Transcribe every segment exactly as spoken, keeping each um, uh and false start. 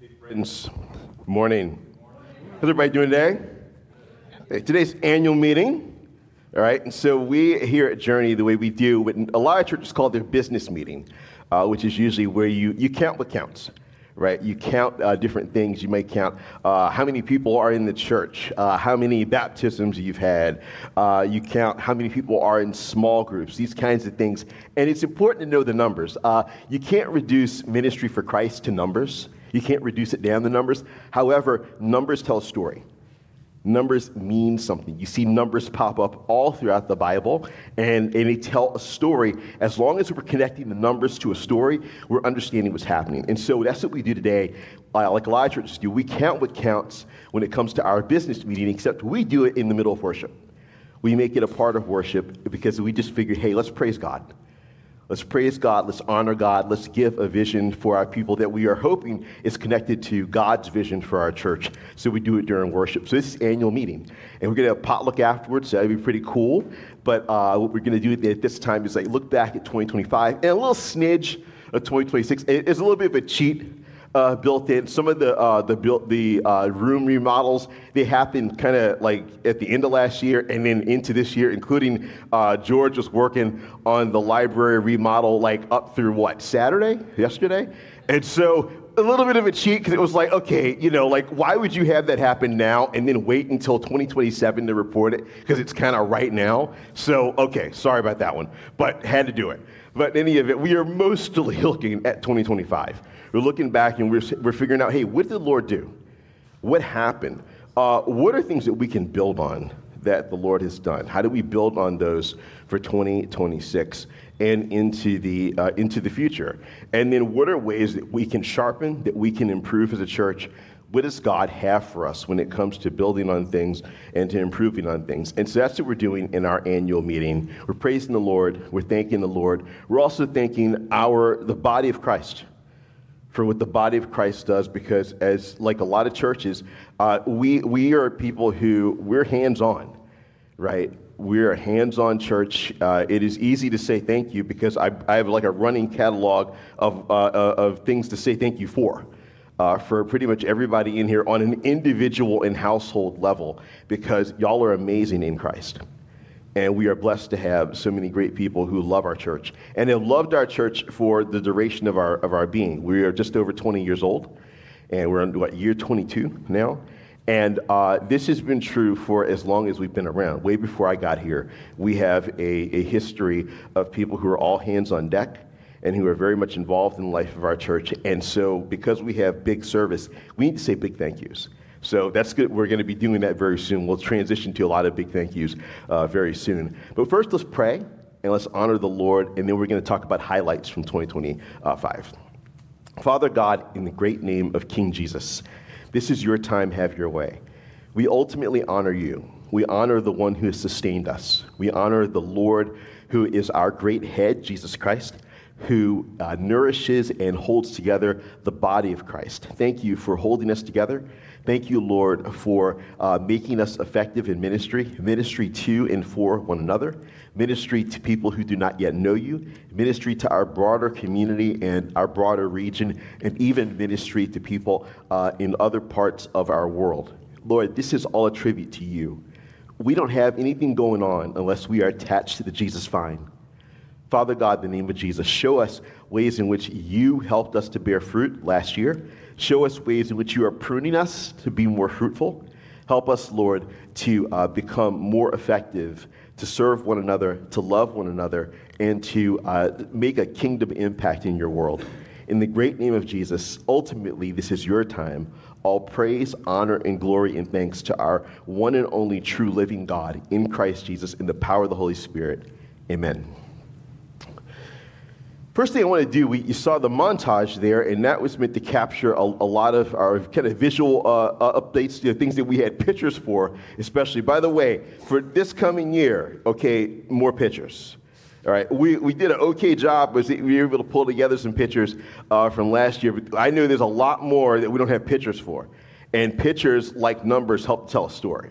Friends, good morning. How's everybody doing today? Hey, today's annual meeting, all right? And so we here at Journey, the way we do, what a lot of churches call their business meeting, uh, which is usually where you, you count what counts, right? You count uh, different things. You may count uh, how many people are in the church, uh, how many baptisms you've had. Uh, you count how many people are in small groups, these kinds of things. And it's important to know the numbers. Uh, you can't reduce ministry for Christ to numbers. You can't reduce it down to numbers. However, numbers tell a story. Numbers mean something. You see numbers pop up all throughout the Bible, and, and they tell a story. As long as we're connecting the numbers to a story, we're understanding what's happening. And so that's what we do today, uh, like a lot of churches do. We count what counts when it comes to our business meeting, except we do it in the middle of worship. We make it a part of worship because we just figure, hey, let's praise God. Let's praise God, let's honor God, let's give a vision for our people that we are hoping is connected to God's vision for our church. So we do it during worship. So this is annual meeting. And we're going to have a potluck afterwards, so that'd be pretty cool. But uh, what we're going to do at this time is like look back at twenty twenty-five and a little smidge of twenty twenty-six. It's a little bit of a cheat uh, built in. Some of the uh, the built the uh, room remodels, they happened kind of like at the end of last year and then into this year, including uh, George was working on the library remodel like up through what, Saturday, yesterday? And so a little bit of a cheat because it was like, okay, you know, like why would you have that happen now and then wait until twenty twenty-seven to report it? Because it's kind of right now. So, okay, sorry about that one, but had to do it. But in any event, we are mostly looking at twenty twenty-five. We're looking back and we're, we're figuring out, hey, what did the Lord do? What happened? Uh, what are things that we can build on that the Lord has done? How do we build on those for twenty twenty-six and into the uh, into the future? And then what are ways that we can sharpen, that we can improve as a church? What does God have for us when it comes to building on things and to improving on things? And so that's what we're doing in our annual meeting. We're praising the Lord. We're thanking the Lord. We're also thanking our the body of Christ for what the body of Christ does, because as like a lot of churches, uh, we we are people who, we're hands-on, right? We're a hands-on church. Uh, it is easy to say thank you because I, I have like a running catalog of uh, of things to say thank you for. Uh, for pretty much everybody in here on an individual and household level, because y'all are amazing in Christ. And we are blessed to have so many great people who love our church and have loved our church for the duration of our of our being. We are just over twenty years old, and we're on what, year twenty-two now. And uh, this has been true for as long as we've been around. Way before I got here, we have a, a history of people who are all hands on deck and who are very much involved in the life of our church. And so because we have big service, we need to say big thank yous. So that's good. We're going to be doing that very soon. We'll transition to a lot of big thank yous uh, very soon. But first, let's pray and let's honor the Lord, and then we're going to talk about highlights from twenty twenty-five. Father God, in the great name of King Jesus, this is your time, have your way. We ultimately honor you. We honor the one who has sustained us. We honor the Lord who is our great head, Jesus Christ, who uh, nourishes and holds together the body of Christ. Thank you for holding us together. Thank you, Lord, for uh, making us effective in ministry, ministry to and for one another, ministry to people who do not yet know you, ministry to our broader community and our broader region, and even ministry to people uh, in other parts of our world. Lord, this is all a tribute to you. We don't have anything going on unless we are attached to the Jesus vine. Father God, in the name of Jesus, show us ways in which you helped us to bear fruit last year. Show us ways in which you are pruning us to be more fruitful. Help us, Lord, to uh, become more effective, to serve one another, to love one another, and to uh, make a kingdom impact in your world. In the great name of Jesus, ultimately, this is your time. All praise, honor, and glory and thanks to our one and only true living God in Christ Jesus in the power of the Holy Spirit. Amen. First thing I want to do, we, you saw the montage there, and that was meant to capture a, a lot of our kind of visual uh, uh, updates, the things that we had pictures for, especially. By the way, for this coming year, okay, more pictures. All right, we, we did an okay job, but we were able to pull together some pictures uh, from last year, but I know there's a lot more that we don't have pictures for. And pictures, like numbers, help tell a story.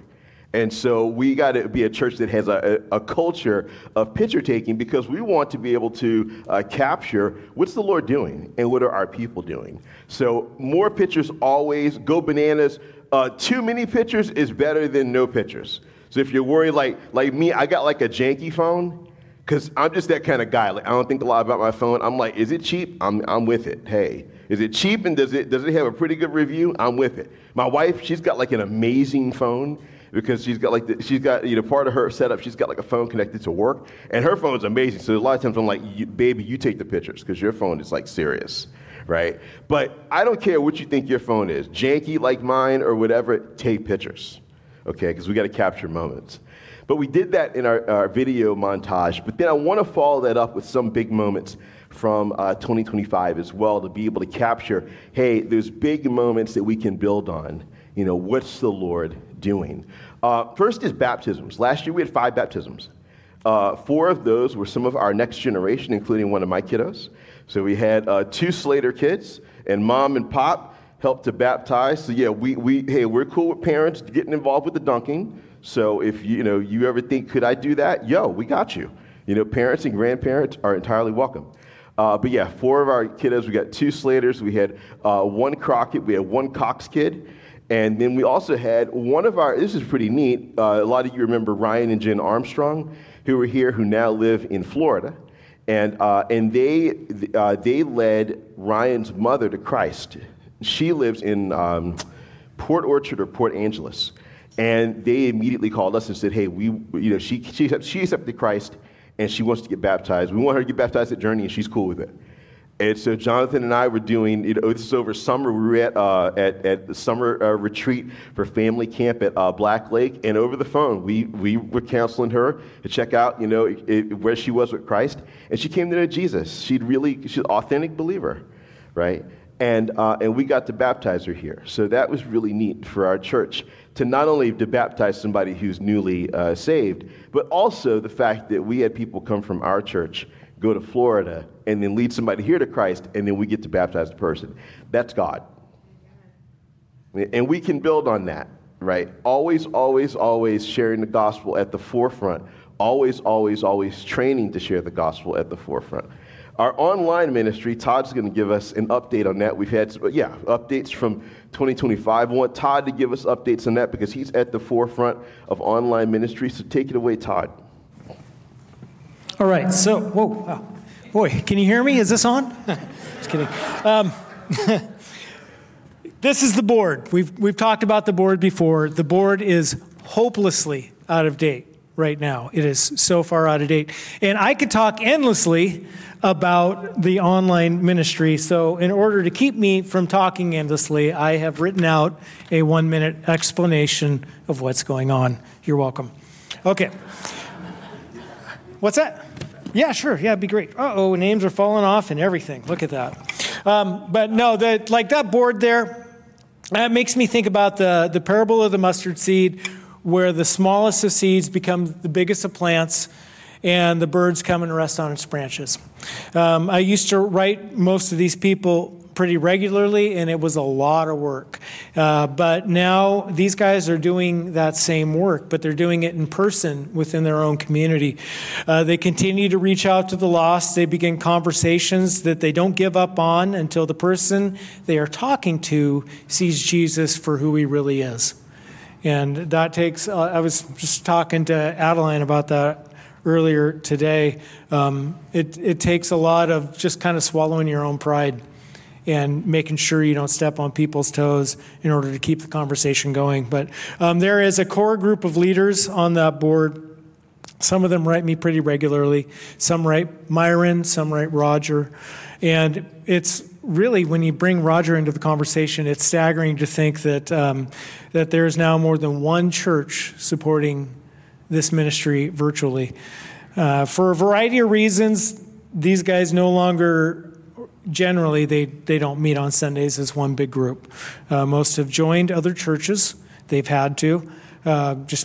And so we got to be a church that has a, a, a culture of picture taking because we want to be able to uh, capture what's the Lord doing and what are our people doing. So more pictures always, go bananas. Uh, too many pictures is better than no pictures. So if you're worried like like me, I got like a janky phone because I'm just that kind of guy. Like I don't think a lot about my phone. I'm like, is it cheap? I'm I'm with it. Hey, is it cheap and does it does it have a pretty good review? I'm with it. My wife, she's got like an amazing phone. Because she's got like the, she's got you know part of her setup, she's got like a phone connected to work, and her phone is amazing. So a lot of times I'm like, you, baby, you take the pictures because your phone is like serious, right? But I don't care what you think your phone is, janky like mine or whatever. Take pictures, okay? Because we got to capture moments. But we did that in our, our video montage. But then I want to follow that up with some big moments from uh, twenty twenty-five as well to be able to capture. Hey, there's big moments that we can build on. You know, what's the Lord doing? Uh, first is baptisms. Last year we had five baptisms. Uh, four of those were some of our next generation, including one of my kiddos. So we had uh, two Slater kids, and mom and pop helped to baptize. So yeah, we we hey, we're cool with parents getting involved with the dunking. So if you, you know you ever think, could I do that? Yo, we got you. You know, parents and grandparents are entirely welcome. Uh, but yeah, four of our kiddos. We got two Slaters. We had uh, one Crockett. We had one Cox kid. And then we also had one of our, this is pretty neat, uh, a lot of you remember Ryan and Jen Armstrong, who were here, who now live in Florida. And uh, and they uh, they led Ryan's mother to Christ. She lives in um, Port Orchard or Port Angeles. And they immediately called us and said, hey, we, you know, she, she, she accepted Christ and she wants to get baptized. We want her to get baptized at Journey and she's cool with it. And so Jonathan and I were doing, you know, this is over summer. We were at uh, at, at the summer uh, retreat for family camp at uh, Black Lake, and over the phone, we we were counseling her to check out, you know, it, it, where she was with Christ, and she came to know Jesus. She'd really, she's an authentic believer, right? And uh, and we got to baptize her here. So that was really neat for our church to not only to baptize somebody who's newly uh, saved, but also the fact that we had people come from our church, go to Florida, and then lead somebody here to Christ, and then we get to baptize the person. That's God. And we can build on that, right? Always, always, always sharing the gospel at the forefront. Always, always, always training to share the gospel at the forefront. Our online ministry, Todd's going to give us an update on that. We've had, yeah, updates from twenty twenty-five. I want Todd to give us updates on that because he's at the forefront of online ministry. So take it away, Todd. All right, so, whoa, wow. Boy, can you hear me? Is this on? Just kidding. Um, this is the board. We've we've talked about the board before. The board is hopelessly out of date right now. It is so far out of date. And I could talk endlessly about the online ministry. So in order to keep me from talking endlessly, I have written out a one-minute explanation of what's going on. You're welcome. Okay. What's that? Yeah, sure. Yeah, it'd be great. Uh-oh, names are falling off and everything. Look at that. Um, but no, the, like that board there, that makes me think about the, the parable of the mustard seed, where the smallest of seeds become the biggest of plants, and the birds come and rest on its branches. Um, I used to write most of these people pretty regularly, and it was a lot of work. Uh, but now these guys are doing that same work, but they're doing it in person within their own community. Uh, they continue to reach out to the lost. They begin conversations that they don't give up on until the person they are talking to sees Jesus for who he really is. And that takes, uh, I was just talking to Adeline about that earlier today. Um, it, it takes a lot of just kind of swallowing your own pride and making sure you don't step on people's toes in order to keep the conversation going. But um, there is a core group of leaders on that board. Some of them write me pretty regularly. Some write Myron, some write Roger. And it's really, when you bring Roger into the conversation, it's staggering to think that um, that there is now more than one church supporting this ministry virtually. Uh, for a variety of reasons, these guys no longer... Generally, they, they don't meet on Sundays as one big group. Uh, most have joined other churches. They've had to, uh, just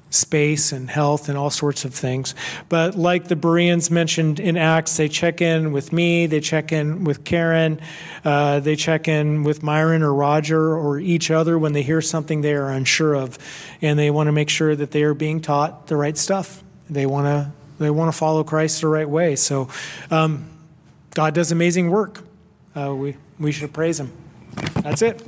space and health and all sorts of things. But like the Bereans mentioned in Acts, they check in with me, they check in with Karen, uh, they check in with Myron or Roger or each other when they hear something they are unsure of, and they want to make sure that they are being taught the right stuff. They want to they want to follow Christ the right way. So um, God does amazing work. Uh, we we should praise Him. That's it.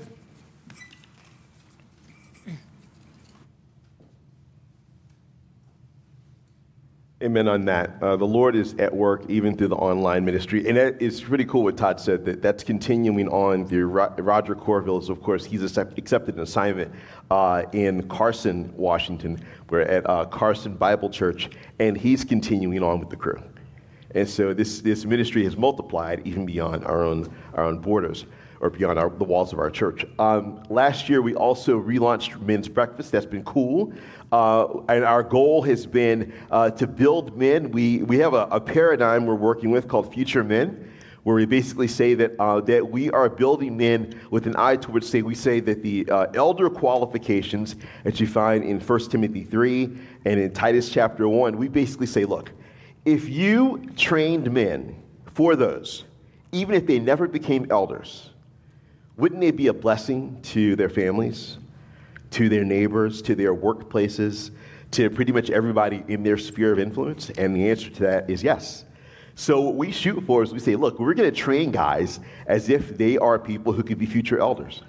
Amen on that. Uh, the Lord is at work even through the online ministry. And that is pretty cool what Todd said, that that's continuing on through Ro- Roger Corville. Of course, he's accept- accepted an assignment uh, in Carson, Washington. We're at uh, Carson Bible Church, and he's continuing on with the crew. And so this, this ministry has multiplied even beyond our own, our own borders, or beyond our, the walls of our church. Um, last year, we also relaunched Men's Breakfast. That's been cool. Uh, and our goal has been uh, to build men. We, we have a, a paradigm we're working with called Future Men, where we basically say that uh, that we are building men with an eye towards, say, we say that the uh, elder qualifications that you find in First Timothy three and in Titus chapter one, we basically say, look, if you trained men for those, even if they never became elders, wouldn't they be a blessing to their families, to their neighbors, to their workplaces, to pretty much everybody in their sphere of influence? And the answer to that is yes. So what we shoot for is we say, look, we're going to train guys as if they are people who could be future elders,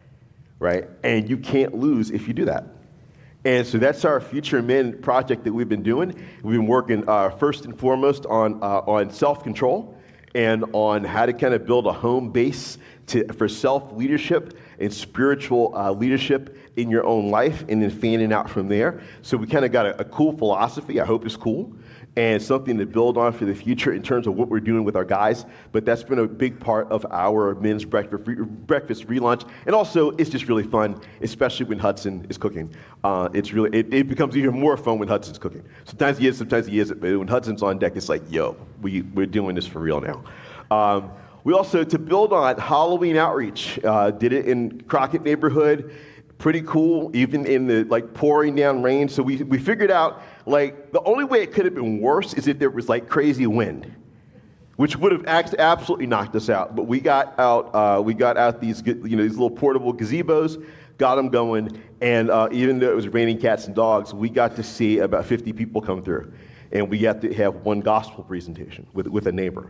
right? And you can't lose if you do that. And so that's our Future Men project that we've been doing. We've been working uh, first and foremost on uh, on self-control and on how to kind of build a home base to, for self-leadership and spiritual uh, leadership in your own life, and then fanning out from there. So we kind of got a, a cool philosophy, I hope it's cool, and something to build on for the future in terms of what we're doing with our guys. But that's been a big part of our men's breakfast, breakfast relaunch. And also, it's just really fun, especially when Hudson is cooking. Uh, it's really it, it becomes even more fun when Hudson's cooking. Sometimes he is, sometimes he isn't. But when Hudson's on deck, it's like, yo, we, we're doing this for real now. Um, we also, to build on Halloween outreach, uh, did it in Crockett neighborhood. Pretty cool, even in the like pouring down rain. So we we figured out, like, the only way it could have been worse is if there was like crazy wind, which would have act- absolutely knocked us out. But we got out uh, we got out these you know these little portable gazebos, got them going, and uh, even though it was raining cats and dogs, we got to see about fifty people come through, and we got to have one gospel presentation with with a neighbor.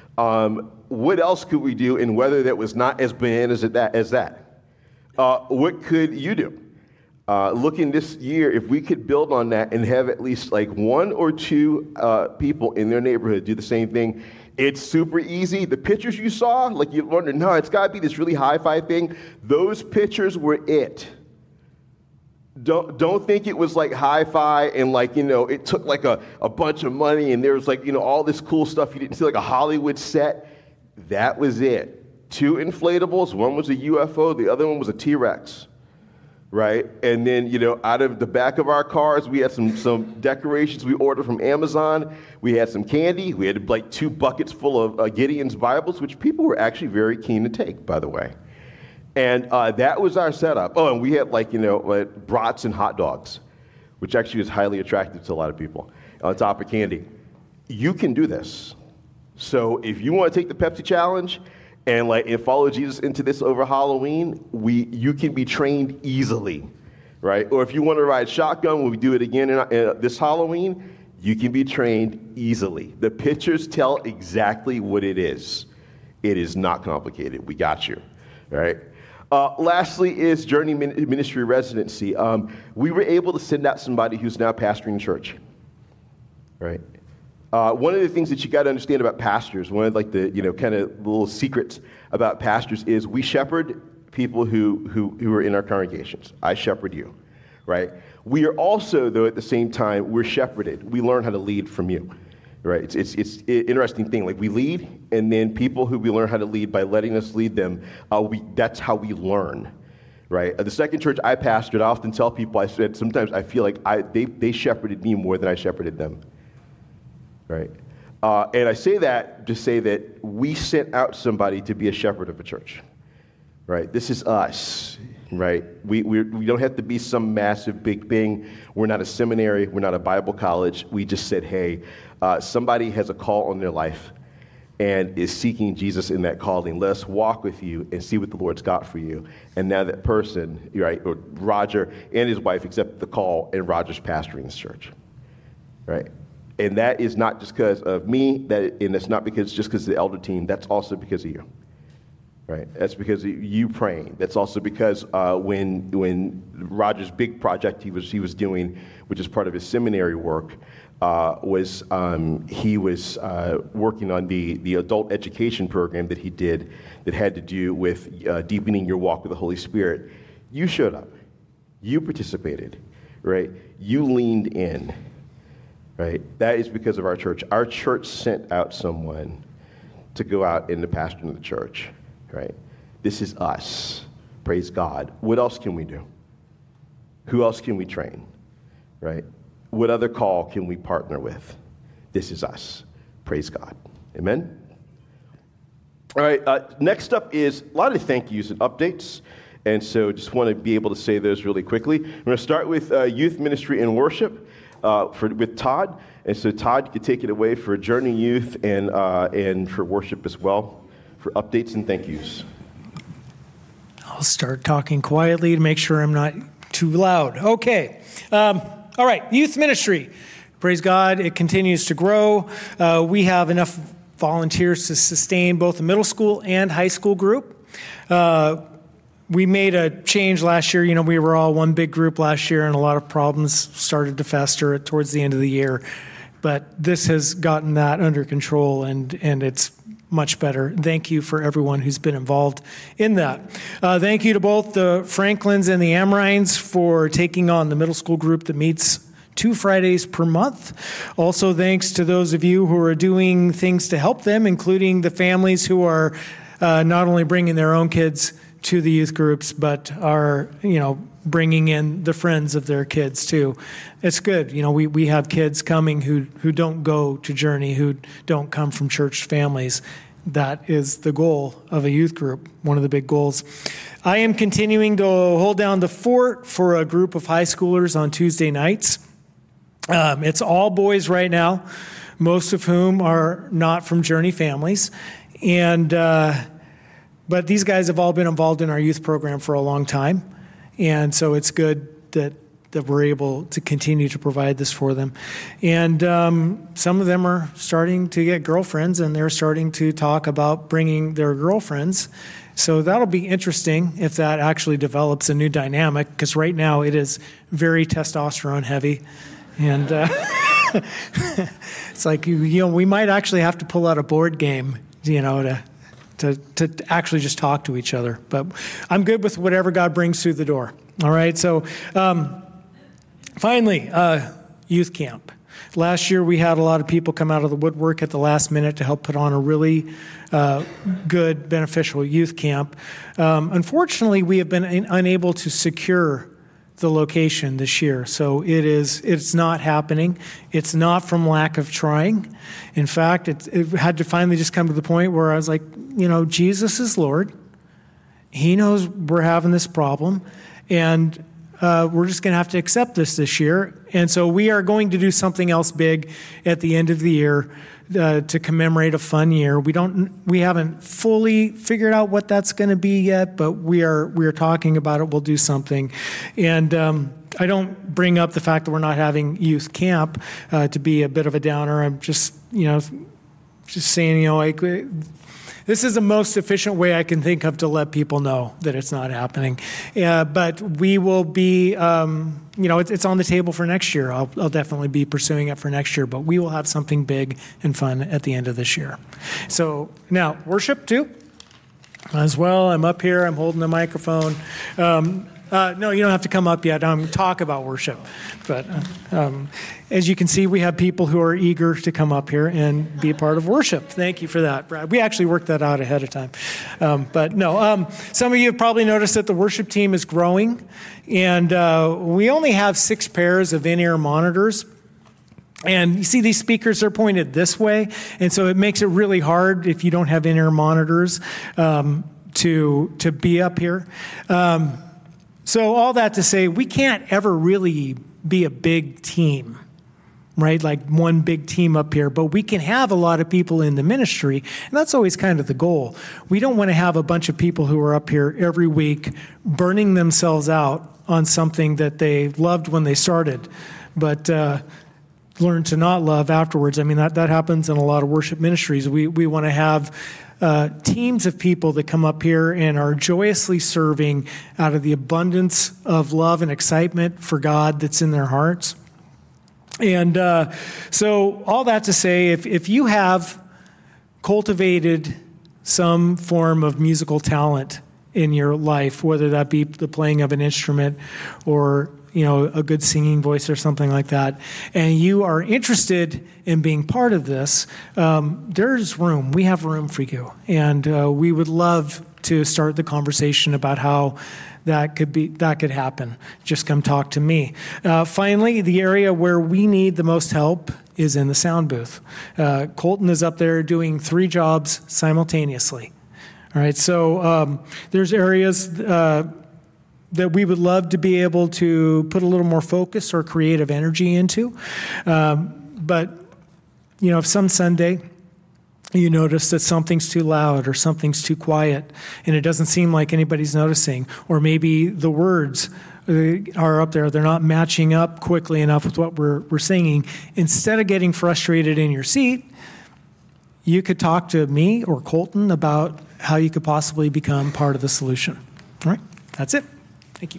Um, what else could we do in weather that was not as bananas as that? As that? Uh, what could you do? Uh, looking this year, if we could build on that and have at least like one or two uh, people in their neighborhood do the same thing, it's super easy. The pictures you saw, like you wondered, no, it's got to be this really hi-fi thing. Those pictures were it. Don't don't think it was like hi-fi and like, you know, it took like a, a bunch of money and there was like, you know, all this cool stuff you didn't see, like a Hollywood set. That was it. Two inflatables, one was a U F O, the other one was a T-Rex, right? And then, you know, out of the back of our cars, we had some some decorations we ordered from Amazon. We had some candy. We had like two buckets full of uh, Gideon's Bibles, which people were actually very keen to take, by the way. And uh, that was our setup. Oh, and we had like, you know, like brats and hot dogs, which actually was highly attractive to a lot of people, on top of candy. You can do this. So if you want to take the Pepsi challenge and like and follow Jesus into this over Halloween, we you can be trained easily, right? Or if you want to ride shotgun when we do it again in, uh, this Halloween, you can be trained easily. The pictures tell exactly what it is. It is not complicated. We got you, right? Uh, lastly is Journey Ministry Residency. Um, we were able to send out somebody who's now pastoring church, right? Uh, one of the things that you got to understand about pastors, one of like the you know kind of little secrets about pastors is we shepherd people who who who are in our congregations. I shepherd you, right? We are also, though, at the same time, we're shepherded. We learn how to lead from you, right? It's it's it's an interesting thing. Like we lead, and then people who we learn how to lead by letting us lead them, uh, we that's how we learn, right? Uh, the second church I pastored, I often tell people, I said sometimes I feel like I they they shepherded me more than I shepherded them. Right, uh, and I say that to say that we sent out somebody to be a shepherd of a church, right? This is us, right? We, we we don't have to be some massive big thing. We're not a seminary. We're not a Bible college. We just said, hey, uh, somebody has a call on their life and is seeking Jesus in that calling. Let us walk with you and see what the Lord's got for you. And now that person, right, or Roger and his wife accepted the call, and Roger's pastoring this church, right? And that is not just because of me, that, and it's not because just because of the elder team. That's also because of you, right? That's because of you praying. That's also because uh, when when Roger's big project he was he was doing, which is part of his seminary work, uh, was um, he was uh, working on the the adult education program that he did that had to do with uh, deepening your walk with the Holy Spirit. You showed up, you participated, right? You leaned in. Right? That is because of our church. Our church sent out someone to go out in the pastor of the church. Right? This is us. Praise God. What else can we do? Who else can we train? Right? What other call can we partner with? This is us. Praise God. Amen? All right. Uh, next up is a lot of thank yous and updates. And so just want to be able to say those really quickly. I'm going to start with uh, youth ministry and worship. Uh, for, with Todd, and so Todd, you could take it away for Journey Youth and uh, and for worship as well, for updates and thank yous. I'll start talking quietly to make sure I'm not too loud. Okay, um, all right, youth ministry. Praise God, it continues to grow. Uh, we have enough volunteers to sustain both the middle school and high school group. Uh, We made a change last year. You know, we were all one big group last year, and a lot of problems started to fester towards the end of the year. But this has gotten that under control, and, and it's much better. Thank you for everyone who's been involved in that. Uh, thank you to both the Franklins and the Amrines for taking on the middle school group that meets two Fridays per month. Also, thanks to those of you who are doing things to help them, including the families who are uh, not only bringing their own kids to the youth groups, but are, you know, bringing in the friends of their kids too. It's good. You know, we, we have kids coming who, who don't go to Journey, who don't come from church families. That is the goal of a youth group, one of the big goals. I am continuing to hold down the fort for a group of high schoolers on Tuesday nights. Um, it's all boys right now, most of whom are not from Journey families. And, uh, But these guys have all been involved in our youth program for a long time, and so it's good that that we're able to continue to provide this for them. And um, some of them are starting to get girlfriends, and they're starting to talk about bringing their girlfriends. So that'll be interesting if that actually develops a new dynamic, because right now it is very testosterone heavy, and uh, it's like you, you know we might actually have to pull out a board game, you know, to. To, to actually just talk to each other. But I'm good with whatever God brings through the door. All right, so um, finally, uh, youth camp. Last year we had a lot of people come out of the woodwork at the last minute to help put on a really uh, good, beneficial youth camp. Um, unfortunately, we have been in, unable to secure the location this year. So it is, it's not happening. It's not from lack of trying. In fact, it, it had to finally just come to the point where I was like, you know, Jesus is Lord. He knows we're having this problem, and uh, we're just going to have to accept this this year. And so we are going to do something else big at the end of the year uh, to commemorate a fun year. We don't, we haven't fully figured out what that's going to be yet, but we are we are talking about it. We'll do something, and um, I don't bring up the fact that we're not having youth camp uh, to be a bit of a downer. I'm just you know just saying you know like. This is the most efficient way I can think of to let people know that it's not happening. Uh, but we will be, um, you know, it's, it's on the table for next year. I'll, I'll definitely be pursuing it for next year, but we will have something big and fun at the end of this year. So now, worship too, as well. I'm up here. I'm holding the microphone. Um, Uh, no, you don't have to come up yet. Um, talk about worship. But uh, um, as you can see, we have people who are eager to come up here and be a part of worship. Thank you for that, Brad. We actually worked that out ahead of time. Um, but no, um, some of you have probably noticed that the worship team is growing. And uh, we only have six pairs of in-ear monitors. And you see these speakers are pointed this way. And so it makes it really hard if you don't have in-ear monitors um, to, to be up here. Um, So all that to say, we can't ever really be a big team, right? Like one big team up here, but we can have a lot of people in the ministry, and that's always kind of the goal. We don't want to have a bunch of people who are up here every week burning themselves out on something that they loved when they started, but uh, learned to not love afterwards. I mean, that, that happens in a lot of worship ministries. We, we want to have Uh, teams of people that come up here and are joyously serving out of the abundance of love and excitement for God that's in their hearts. And uh, so all that to say, if, if you have cultivated some form of musical talent in your life, whether that be the playing of an instrument or you know, a good singing voice or something like that, and you are interested in being part of this, um, there's room. We have room for you. And uh, we would love to start the conversation about how that could be, that could happen. Just come talk to me. Uh, finally, the area where we need the most help is in the sound booth. Uh, Colton is up there doing three jobs simultaneously. All right, so um, there's areas uh, that we would love to be able to put a little more focus or creative energy into. Um, but, you know, if some Sunday you notice that something's too loud or something's too quiet and it doesn't seem like anybody's noticing, or maybe the words are up there, they're not matching up quickly enough with what we're, we're singing, instead of getting frustrated in your seat, you could talk to me or Colton about how you could possibly become part of the solution. All right, that's it. Thank you.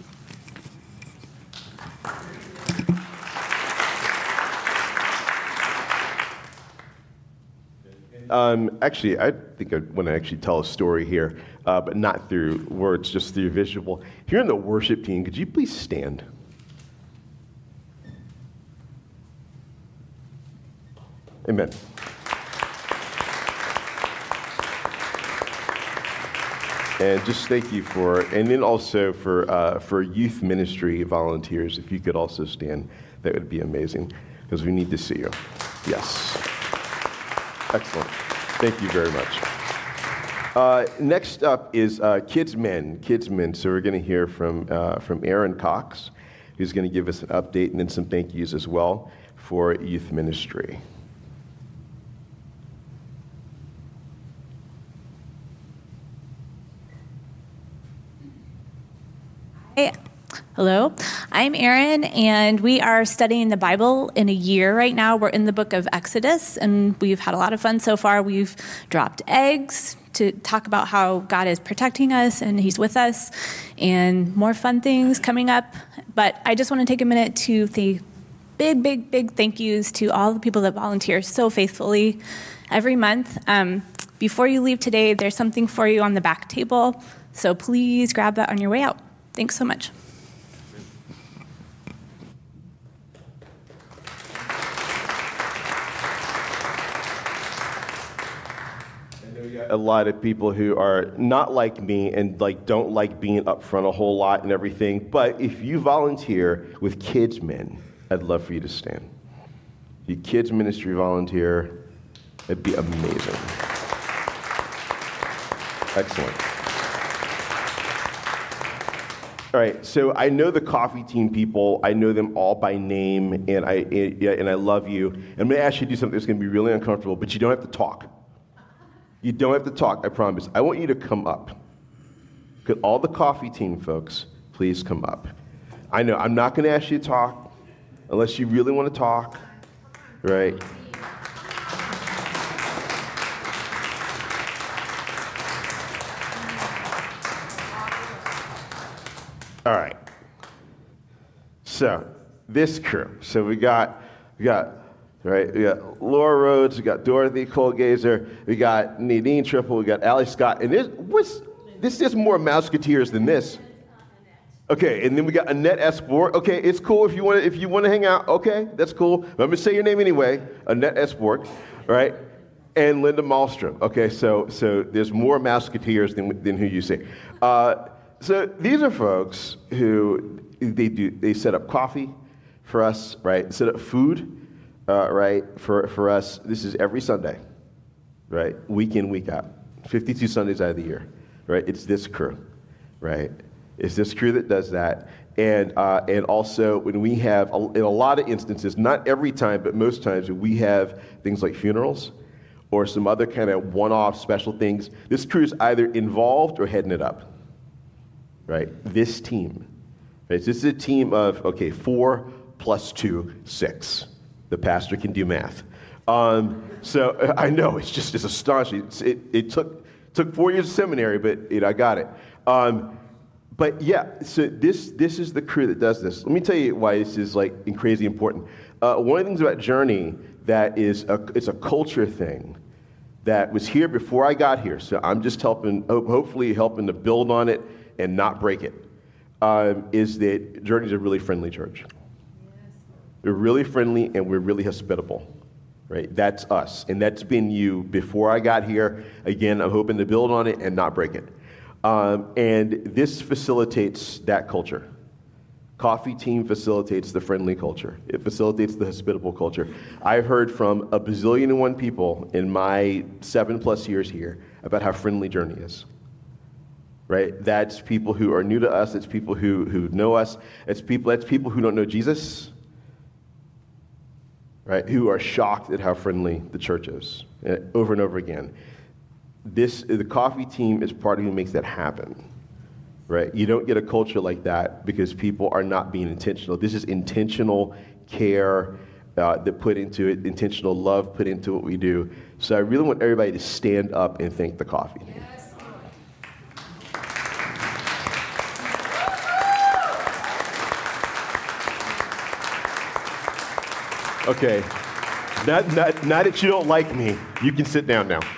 Um, actually, I think I want to actually tell a story here, uh, but not through words, just through visual. If you're in the worship team, could you please stand? Amen. And just thank you for, and then also for uh, for youth ministry volunteers, if you could also stand, that would be amazing, because we need to see you. Yes. Excellent. Thank you very much. Uh, next up is uh, Kids Men. Kids Men. So we're going to hear from uh, from Aaron Cox, who's going to give us an update and then some thank yous as well for youth ministry. Hey. Hello, I'm Erin, and we are studying the Bible in a year right now. We're in the book of Exodus, and we've had a lot of fun so far. We've dropped eggs to talk about how God is protecting us and He's with us, and more fun things coming up. But I just want to take a minute to say big, big, big thank yous to all the people that volunteer so faithfully every month. Um, before you leave today, there's something for you on the back table, so please grab that on your way out. Thanks so much. A lot of people who are not like me and like don't like being up front a whole lot and everything, but if you volunteer with Kids Men, I'd love for you to stand. You kids ministry volunteer, it'd be amazing. Excellent. All right, so I know the coffee team people. I know them all by name, and I and I love you. I'm going to ask you to do something that's going to be really uncomfortable, but you don't have to talk. You don't have to talk, I promise. I want you to come up. Could all the coffee team folks please come up? I know, I'm not going to ask you to talk unless you really want to talk, right? All right. So, this crew. So we got, we got, right? We got Laura Rhodes, we got Dorothy Colgazer, we got Nadine Triple, we got Allie Scott, and this, what's, this is more Mouseketeers than this. Okay, and then we got Annette Esport. Okay, it's cool if you want to, if you want to hang out. Okay, that's cool. But I'm gonna say your name anyway, Annette Esport, right? And Linda Malmstrom. Okay, so so there's more Mouseketeers than than who you say. Uh, so these are folks who they do they set up coffee for us, right? Set up food. Uh, right, for, for us, this is every Sunday, right, week in, week out, fifty-two Sundays out of the year, right, it's this crew, right, It's this crew that does that. And uh, and also when we have, in a lot of instances, not every time, but most times, when we have things like funerals or some other kind of one-off special things, this crew is either involved or heading it up, right? This team. Right? So this is a team of, okay, four plus two, six. The pastor can do math. Um, so I know, it's just it's astonishing. It's, it, it took took four years of seminary, but it, I got it. Um, But yeah, so this this is the crew that does this. Let me tell you why this is like crazy important. Uh, one of the things about Journey that is a, it's a culture thing that was here before I got here. So I'm just helping, hopefully helping to build on it and not break it. Um, is that Journey's a really friendly church. We're really friendly and we're really hospitable. Right? That's us, and that's been you before I got here. Again, I'm hoping to build on it and not break it. Um, and this facilitates that culture. Coffee Team facilitates the friendly culture. It facilitates the hospitable culture. I've heard from a bazillion and one people in my seven plus years here about how friendly Journey is. Right? That's people who are new to us. It's people who, who know us. It's people, that's people who don't know Jesus. Right? Who are shocked at how friendly the church is, uh, over and over again. This, the Coffee Team is part of who makes that happen, right? You don't get a culture like that because people are not being intentional. This is intentional care uh, that put into it, intentional love put into what we do. So I really want everybody to stand up and thank the Coffee Team. Yes. Okay, now, now, now that you don't like me, you can sit down now.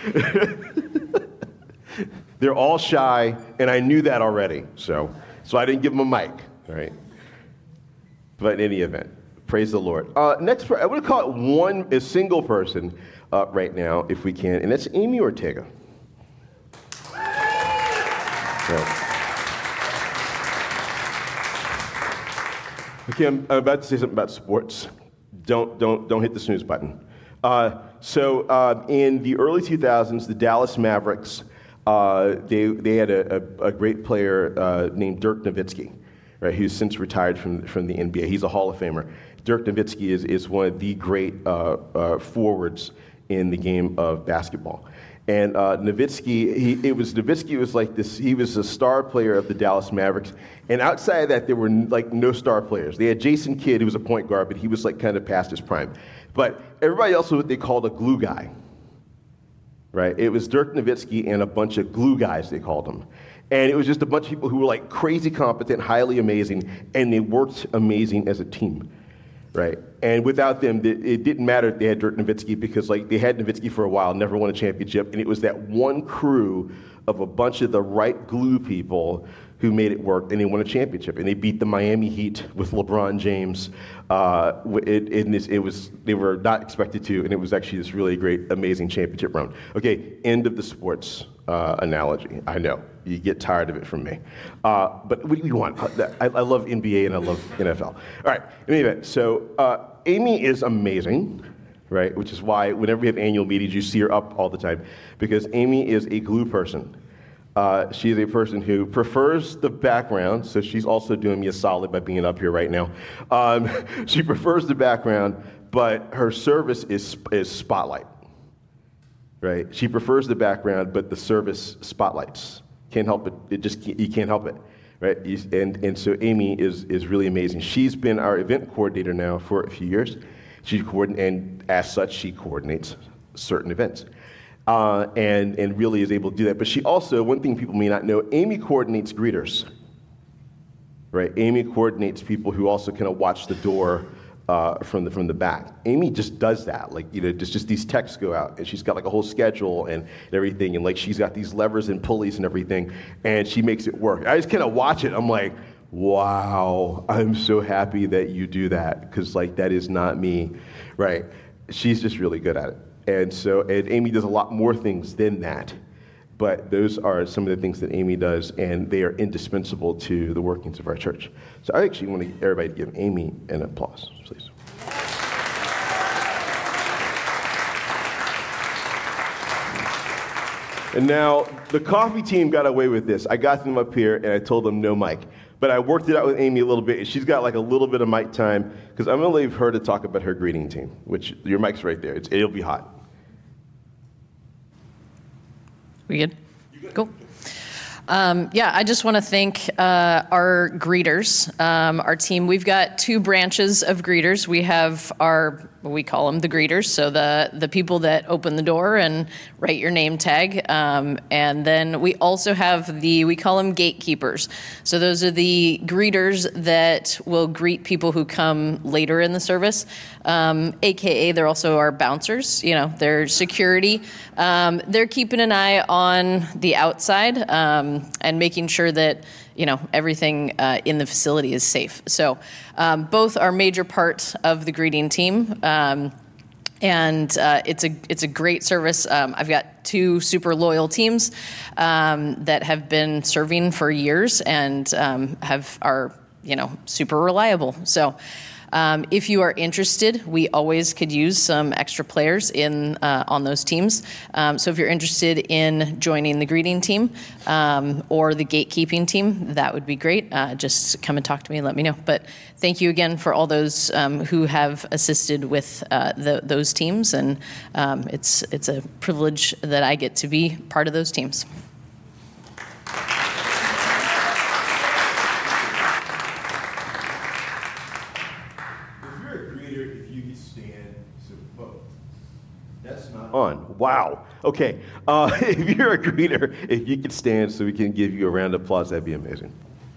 They're all shy, and I knew that already, so so I didn't give them a mic, right? But in any event, praise the Lord. Uh, next, I want to call it one, a single person uh, right now, if we can, and that's Amy Ortega. Right. Okay, I'm, I'm about to say something about sports. Don't don't don't hit the snooze button. Uh, so uh, in the early two thousands, the Dallas Mavericks. Uh, they they had a, a, a great player uh, named Dirk Nowitzki, right? Who's since retired from from the N B A. He's a Hall of Famer. Dirk Nowitzki is is one of the great uh, uh, forwards in the game of basketball. And uh, Nowitzki, he it was Nowitzki was like this. He was a star player of the Dallas Mavericks. And outside of that, there were like no star players. They had Jason Kidd, who was a point guard, but he was like kind of past his prime. But everybody else was what they called a glue guy. Right? It was Dirk Nowitzki and a bunch of glue guys, they called them. And it was just a bunch of people who were like crazy competent, highly amazing, and they worked amazing as a team. Right? And without them, it didn't matter if they had Dirk Nowitzki because like they had Nowitzki for a while, never won a championship, and it was that one crew of a bunch of the right glue people who made it work, and they won a championship, and they beat the Miami Heat with LeBron James. Uh, it, it, it was they were not expected to, and it was actually this really great, amazing championship run. Okay, end of the sports uh, analogy. I know you get tired of it from me, uh, but what do you want? I, I love N B A and I love N F L. All right, in any event, so uh, Amy is amazing. Right, which is why whenever we have annual meetings, you see her up all the time, because Amy is a glue person. Uh, she's a person who prefers the background, so she's also doing me a solid by being up here right now. Um, she prefers the background, but her service is is spotlight. Right? She prefers the background, but the service spotlights. Can't help it. It just can't, you can't help it. Right? And and so Amy is is really amazing. She's been our event coordinator now for a few years. She coordinates, and as such, she coordinates certain events. Uh, and, and really is able to do that. But she also, one thing people may not know, Amy coordinates greeters, right? Amy coordinates people who also kind of watch the door uh, from the from the back. Amy just does that. Like, you know, just, just these texts go out, and she's got like a whole schedule and everything, and like she's got these levers and pulleys and everything, and she makes it work. I just kind of watch it. I'm like, wow, I'm so happy that you do that, because like that is not me, right? She's just really good at it. And so, and Amy does a lot more things than that, but those are some of the things that Amy does, and they are indispensable to the workings of our church. So I actually want to, everybody to give Amy an applause, please. And now, the coffee team got away with this. I got them up here, and I told them no mic. But I worked it out with Amy a little bit, and she's got like a little bit of mic time, because I'm going to leave her to talk about her greeting team, which your mic's right there. It's, it'll be hot. We good? Cool. Um, yeah, I just want to thank uh, our greeters, um, our team. We've got two branches of greeters. We have our, we call them the greeters, so the, the people that open the door and write your name tag. Um, and then we also have the, we call them gatekeepers. So those are the greeters that will greet people who come later in the service, um, A K A they're also our bouncers. You know, they're security. Um, they're keeping an eye on the outside. Um, and making sure that, you know, everything uh, in the facility is safe. So um, both are major part of the greeting team. Um, and uh, it's a it's a great service. Um, I've got two super loyal teams um, that have been serving for years and um, have are, you know, super reliable. So Um, if you are interested, we always could use some extra players in uh, on those teams. Um, so if you're interested in joining the greeting team um, or the gatekeeping team, that would be great. Uh, just come and talk to me and let me know. But thank you again for all those um, who have assisted with uh, the, those teams, and um, it's it's a privilege that I get to be part of those teams. On. Wow. Okay. Uh, if you're a greeter, if you could stand so we can give you a round of applause, that'd be amazing.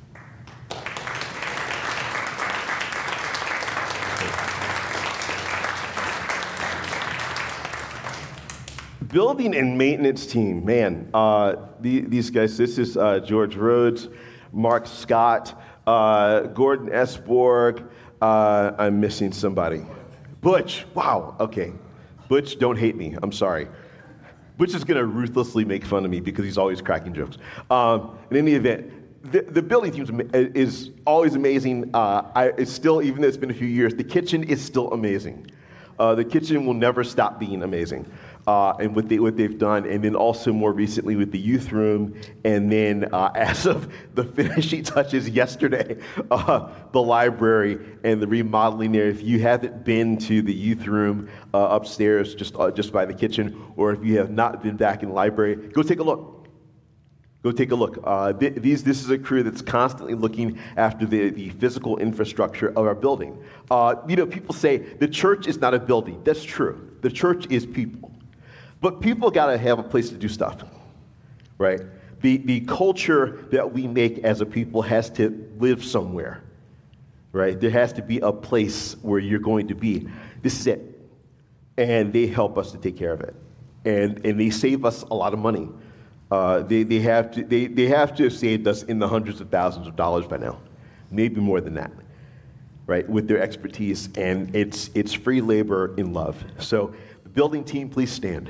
Building and maintenance team, man. Uh, the, these guys, this is uh, George Rhodes, Mark Scott, uh, Gordon Esborg. Uh, I'm missing somebody. Butch. Wow. Okay. Butch, don't hate me. I'm sorry. Butch is going to ruthlessly make fun of me because he's always cracking jokes. Um, in any event, the, the building team is always amazing. Uh, I, it's still, even though it's been a few years, the kitchen is still amazing. Uh, the kitchen will never stop being amazing. Uh, and what, they, what they've done, and then also more recently with the youth room, and then uh, as of the finishing touches yesterday, uh, the library and the remodeling there. If you haven't been to the youth room uh, upstairs, just uh, just by the kitchen, or if you have not been back in the library, go take a look. Go take a look. Uh, th- these, this is a crew that's constantly looking after the, the physical infrastructure of our building. Uh, you know, people say the church is not a building. That's true. The church is people. But people got to have a place to do stuff, right? The the culture that we make as a people has to live somewhere, right? There has to be a place where you're going to be. This is it. And they help us to take care of it. And and they save us a lot of money. Uh, they they have to they, they have to have saved us in the hundreds of thousands of dollars by now, maybe more than that, right? With their expertise, and it's it's free labor in love. So the building team, please stand.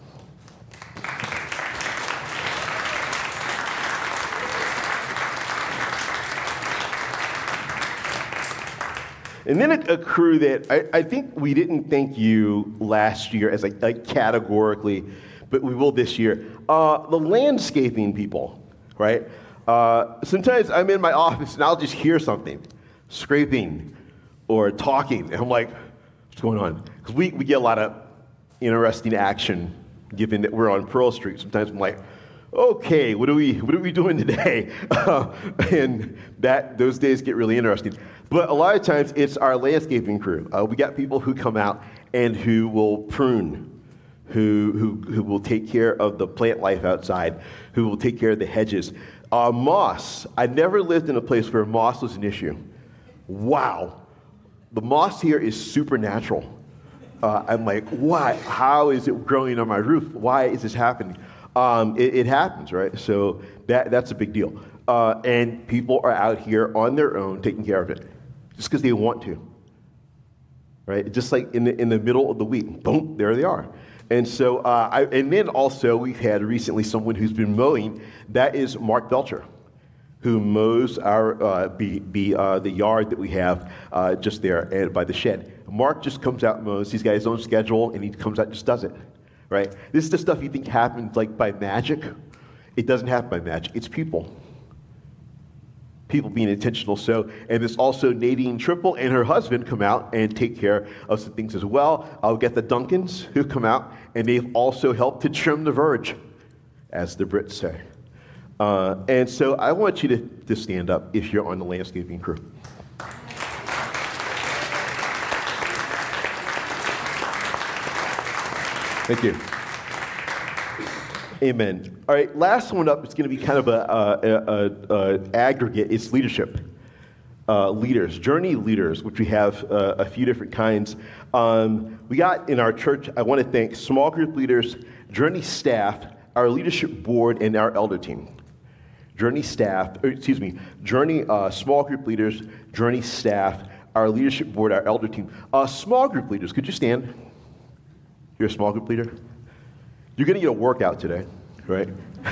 And then a, a crew that I, I think we didn't thank you last year as like, like categorically, but we will this year. Uh, the landscaping people, right? Uh, sometimes I'm in my office and I'll just hear something, scraping or talking, and I'm like, what's going on? Because we, we get a lot of interesting action given that we're on Pearl Street. Sometimes I'm like, okay, what are we what are we doing today? Uh, and that those days get really interesting. But a lot of times it's our landscaping crew. Uh, we got people who come out and who will prune, who who who will take care of the plant life outside, who will take care of the hedges. Uh, moss. I never lived in a place where moss was an issue. Wow, the moss here is supernatural. Uh, I'm like, why? How is it growing on my roof? Why is this happening? Um, it, it happens, right? So that that's a big deal. Uh, and people are out here on their own taking care of it, just because they want to, right? Just like in the in the middle of the week, boom, there they are. And so, uh, I, and then also we've had recently someone who's been mowing. That is Mark Belcher, who mows our uh, be, be uh, the yard that we have uh, just there and by the shed. Mark just comes out and mows. He's got his own schedule, and he comes out and just does it. right? This is the stuff you think happens like by magic. It doesn't happen by magic. It's people. People being intentional. So, and there's also Nadine Triple and her husband come out and take care of some things as well. I'll get the Duncans who come out, and they've also helped to trim the verge, as the Brits say. Uh, and so I want you to, to stand up if you're on the landscaping crew. Thank you. Amen. All right, last one up is going to be kind of a, a, a, a aggregate. It's leadership. Uh, leaders, journey leaders, which we have uh, a few different kinds. Um, we got in our church, I want to thank small group leaders, journey staff, our leadership board, and our elder team. Journey staff, or excuse me, journey uh, small group leaders, journey staff, our leadership board, our elder team. Uh, small group leaders, could you stand? You're a small group leader? You're going to get a workout today, right?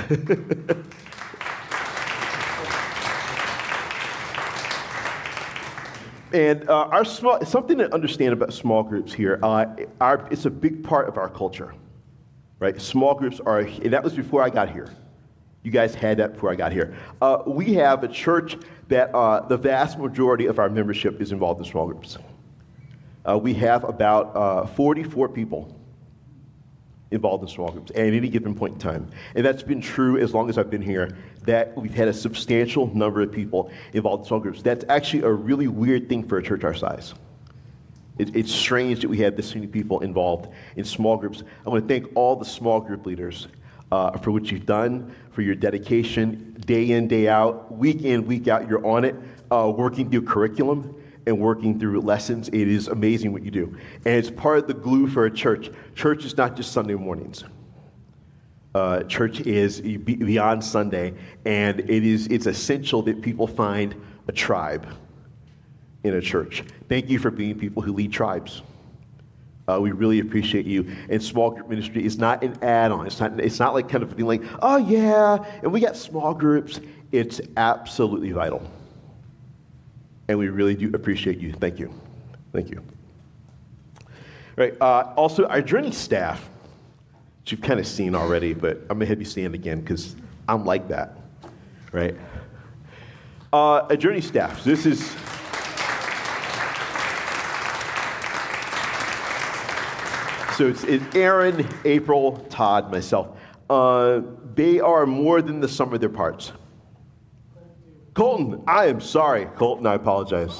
And uh, our small, something to understand about small groups here, uh, our, it's a big part of our culture, right? Small groups are, and that was before I got here. You guys had that before I got here. Uh, we have a church that uh, the vast majority of our membership is involved in small groups. Uh, we have about uh, forty-four people involved in small groups at any given point in time. And that's been true as long as I've been here, that we've had a substantial number of people involved in small groups. That's actually a really weird thing for a church our size. It, it's strange that we have this many people involved in small groups. I want to thank all the small group leaders uh, for what you've done, for your dedication, day in, day out, week in, week out, you're on it, uh, working through curriculum and working through lessons. It is amazing what you do. And it's part of the glue for a church. Church is not just Sunday mornings. Uh, church is beyond Sunday, and it is it's essential that people find a tribe in a church. Thank you for being people who lead tribes. Uh, we really appreciate you. And small group ministry is not an add-on. It's not, it's not like kind of being like, oh yeah, and we got small groups. It's absolutely vital. And we really do appreciate you. Thank you. Thank you. All right. Uh, also, our journey staff, which you've kind of seen already, but I'm going to have you stand again because I'm like that. Right? Uh, a journey staff. So this is... So it's, it's Aaron, April, Todd, myself. Uh, they are more than the sum of their parts. Colton, I am sorry. Colton, I apologize.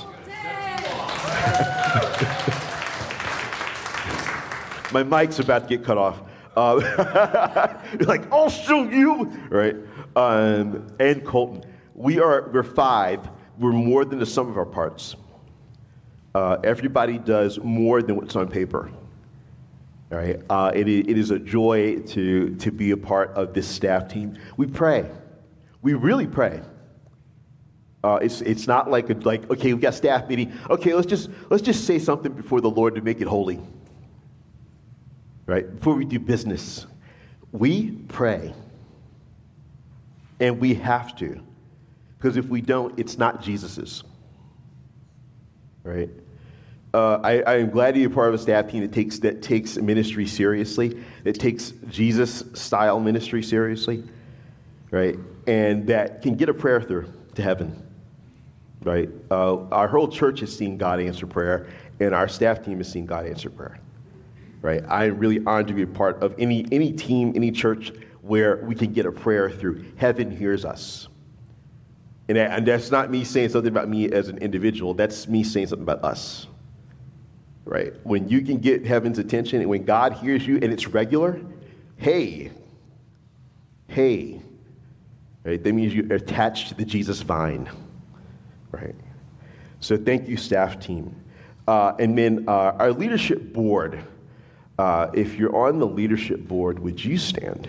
My mic's about to get cut off. Uh, you're like, I'll show you, right? Um, and Colton, we are, we're five. We're more than the sum of our parts. Uh, everybody does more than what's on paper. All right. Uh, it, it is a joy to, to be a part of this staff team. We pray. We really pray. Uh, it's it's not like a, like okay, we got staff meeting. Okay, let's just let's just say something before the Lord to make it holy. Right? Before we do business, we pray, and we have to, because if we don't, it's not Jesus's. Right? Uh, I, I am glad to be a part of a staff team that takes that takes ministry seriously, that takes Jesus-style ministry seriously, right? And that can get a prayer through to heaven. Right? Uh, our whole church has seen God answer prayer, and our staff team has seen God answer prayer. Right? I am really honored to be a part of any any team, any church where we can get a prayer through. Heaven hears us. And, that, and that's not me saying something about me as an individual. That's me saying something about us. Right? When you can get heaven's attention, and when God hears you, and it's regular, hey, hey, right? That means you're attached to the Jesus vine. Right. So thank you, staff team. Uh, and then uh, our leadership board. Uh, if you're on the leadership board, would you stand?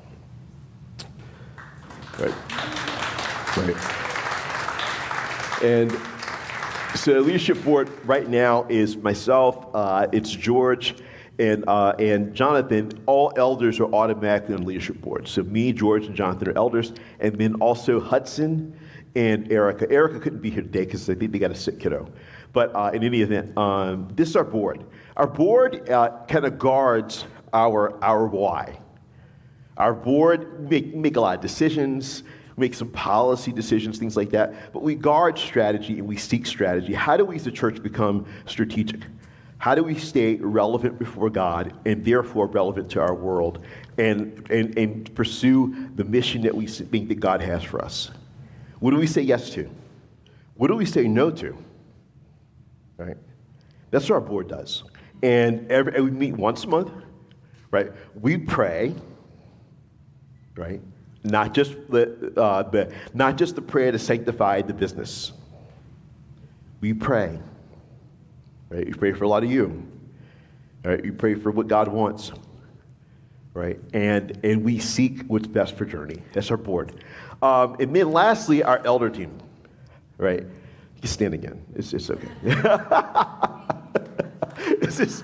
Right. Right. And so the leadership board right now is myself, uh, it's George, and uh, and Jonathan. All elders are automatically on the leadership board. So me, George, and Jonathan are elders. And then also Hudson and Erica. Erica couldn't be here today because I think they got a sick kiddo. But uh, in any event, um, this is our board. Our board uh, kind of guards our, our why. Our board make, make a lot of decisions, make some policy decisions, things like that, but we guard strategy and we seek strategy. How do we as a church become strategic? How do we stay relevant before God and therefore relevant to our world and, and, and pursue the mission that we think that God has for us? What do we say yes to? What do we say no to? Right? That's what our board does. And every, we meet once a month, right? We pray, right? Not just the, uh, the not just the prayer to sanctify the business. We pray. Right? We pray for a lot of you. Right? We pray for what God wants. Right? And and we seek what's best for Journey. That's our board. Um, and then lastly, our elder team. Right? You can stand again. It's it's okay. this is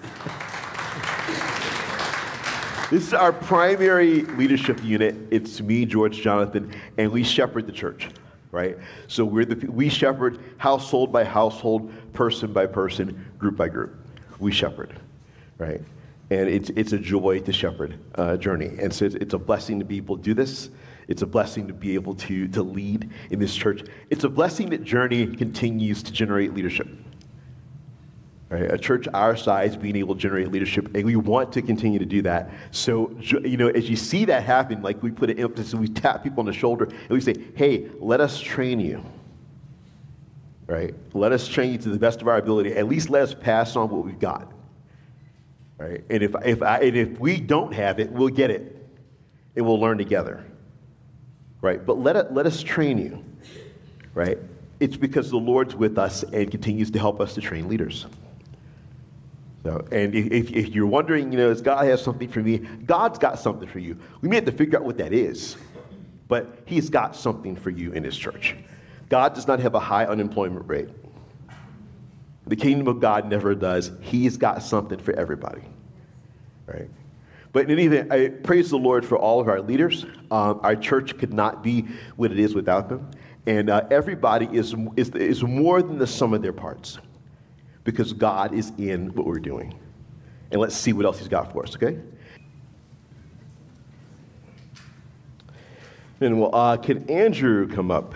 This is our primary leadership unit. It's me, George, Jonathan, and we shepherd the church, right? So we're the we shepherd household by household, person by person, group by group. We shepherd, right? And it's it's a joy to shepherd uh, Journey, and so it's, it's a blessing to be able to do this. It's a blessing to be able to to lead in this church. It's a blessing that Journey continues to generate leadership. Right, a church our size being able to generate leadership, and we want to continue to do that. So, you know, as you see that happen, like we put an emphasis, we tap people on the shoulder, and we say, hey, let us train you. Right? Let us train you to the best of our ability. At least let us pass on what we've got. Right? And if, if, I, and if we don't have it, we'll get it, and we'll learn together. Right? But let, it, let us train you. Right? It's because the Lord's with us and continues to help us to train leaders. So, and if, if you're wondering, you know, does God have something for me? God's got something for you. We may have to figure out what that is, but he's got something for you in his church. God does not have a high unemployment rate. The kingdom of God never does. He's got something for everybody, right? But in any event, I praise the Lord for all of our leaders. Um, our church could not be what it is without them. And uh, everybody is, is, is more than the sum of their parts, because God is in what we're doing. And let's see what else he's got for us, okay? And well, uh, can Andrew come up?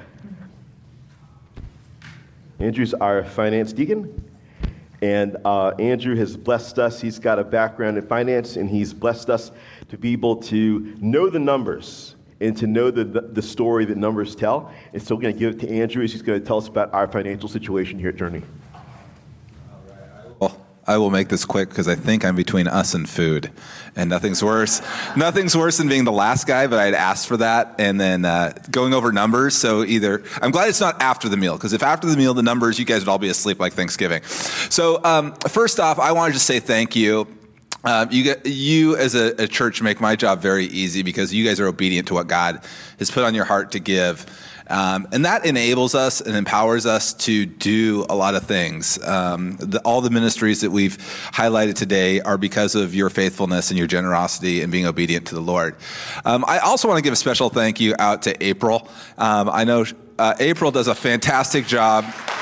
Andrew's our finance deacon. And uh, Andrew has blessed us. He's got a background in finance, and he's blessed us to be able to know the numbers and to know the, the, the story that numbers tell. And so we're going to give it to Andrew as he's going to tell us about our financial situation here at Journey. I will make this quick because I think I'm between us and food, and nothing's worse. Nothing's worse than being the last guy, but I'd asked for that, and then uh, going over numbers. So either I'm glad it's not after the meal, because if after the meal the numbers, you guys would all be asleep like Thanksgiving. So um, first off, I wanted to say thank you. Uh, you, get, you as a, a church make my job very easy because you guys are obedient to what God has put on your heart to give. Um, and that enables us and empowers us to do a lot of things. Um, the, all the ministries that we've highlighted today are because of your faithfulness and your generosity and being obedient to the Lord. Um, I also want to give a special thank you out to April. Um, I know uh, April does a fantastic job.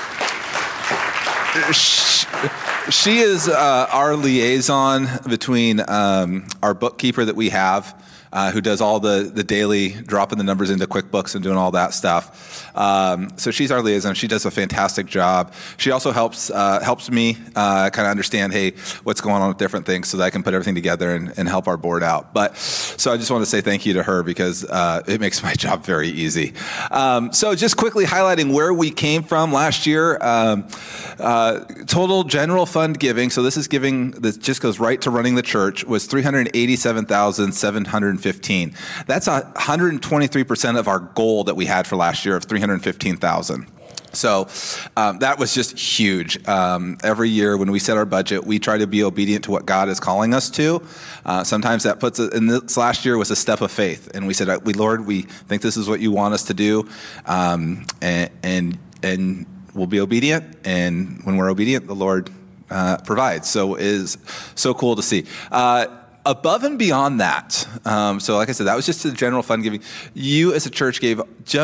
She, she is uh, our liaison between um, our bookkeeper that we have, Uh, who does all the, the daily dropping the numbers into QuickBooks and doing all that stuff. Um, so she's our liaison. She does a fantastic job. She also helps uh, helps me uh, kind of understand, hey, what's going on with different things so that I can put everything together and, and help our board out. But so I just want to say thank you to her because uh, it makes my job very easy. Um, so just quickly highlighting where we came from last year. Um, uh, total general fund giving, so this is giving that just goes right to running the church, was three hundred eighty-seven thousand seven hundred fifteen. That's one hundred twenty-three percent of our goal that we had for last year of three hundred fifteen thousand. So um, that was just huge. Um, every year when we set our budget, we try to be obedient to what God is calling us to. Uh, sometimes that puts it, and this last year was a step of faith. And we said, we, Lord, we think this is what you want us to do. Um, and, and, and we'll be obedient. And when we're obedient, the Lord uh, provides. So it is so cool to see. Uh, Above and beyond that, um, so like I said, that was just the general fund giving. You as a church gave just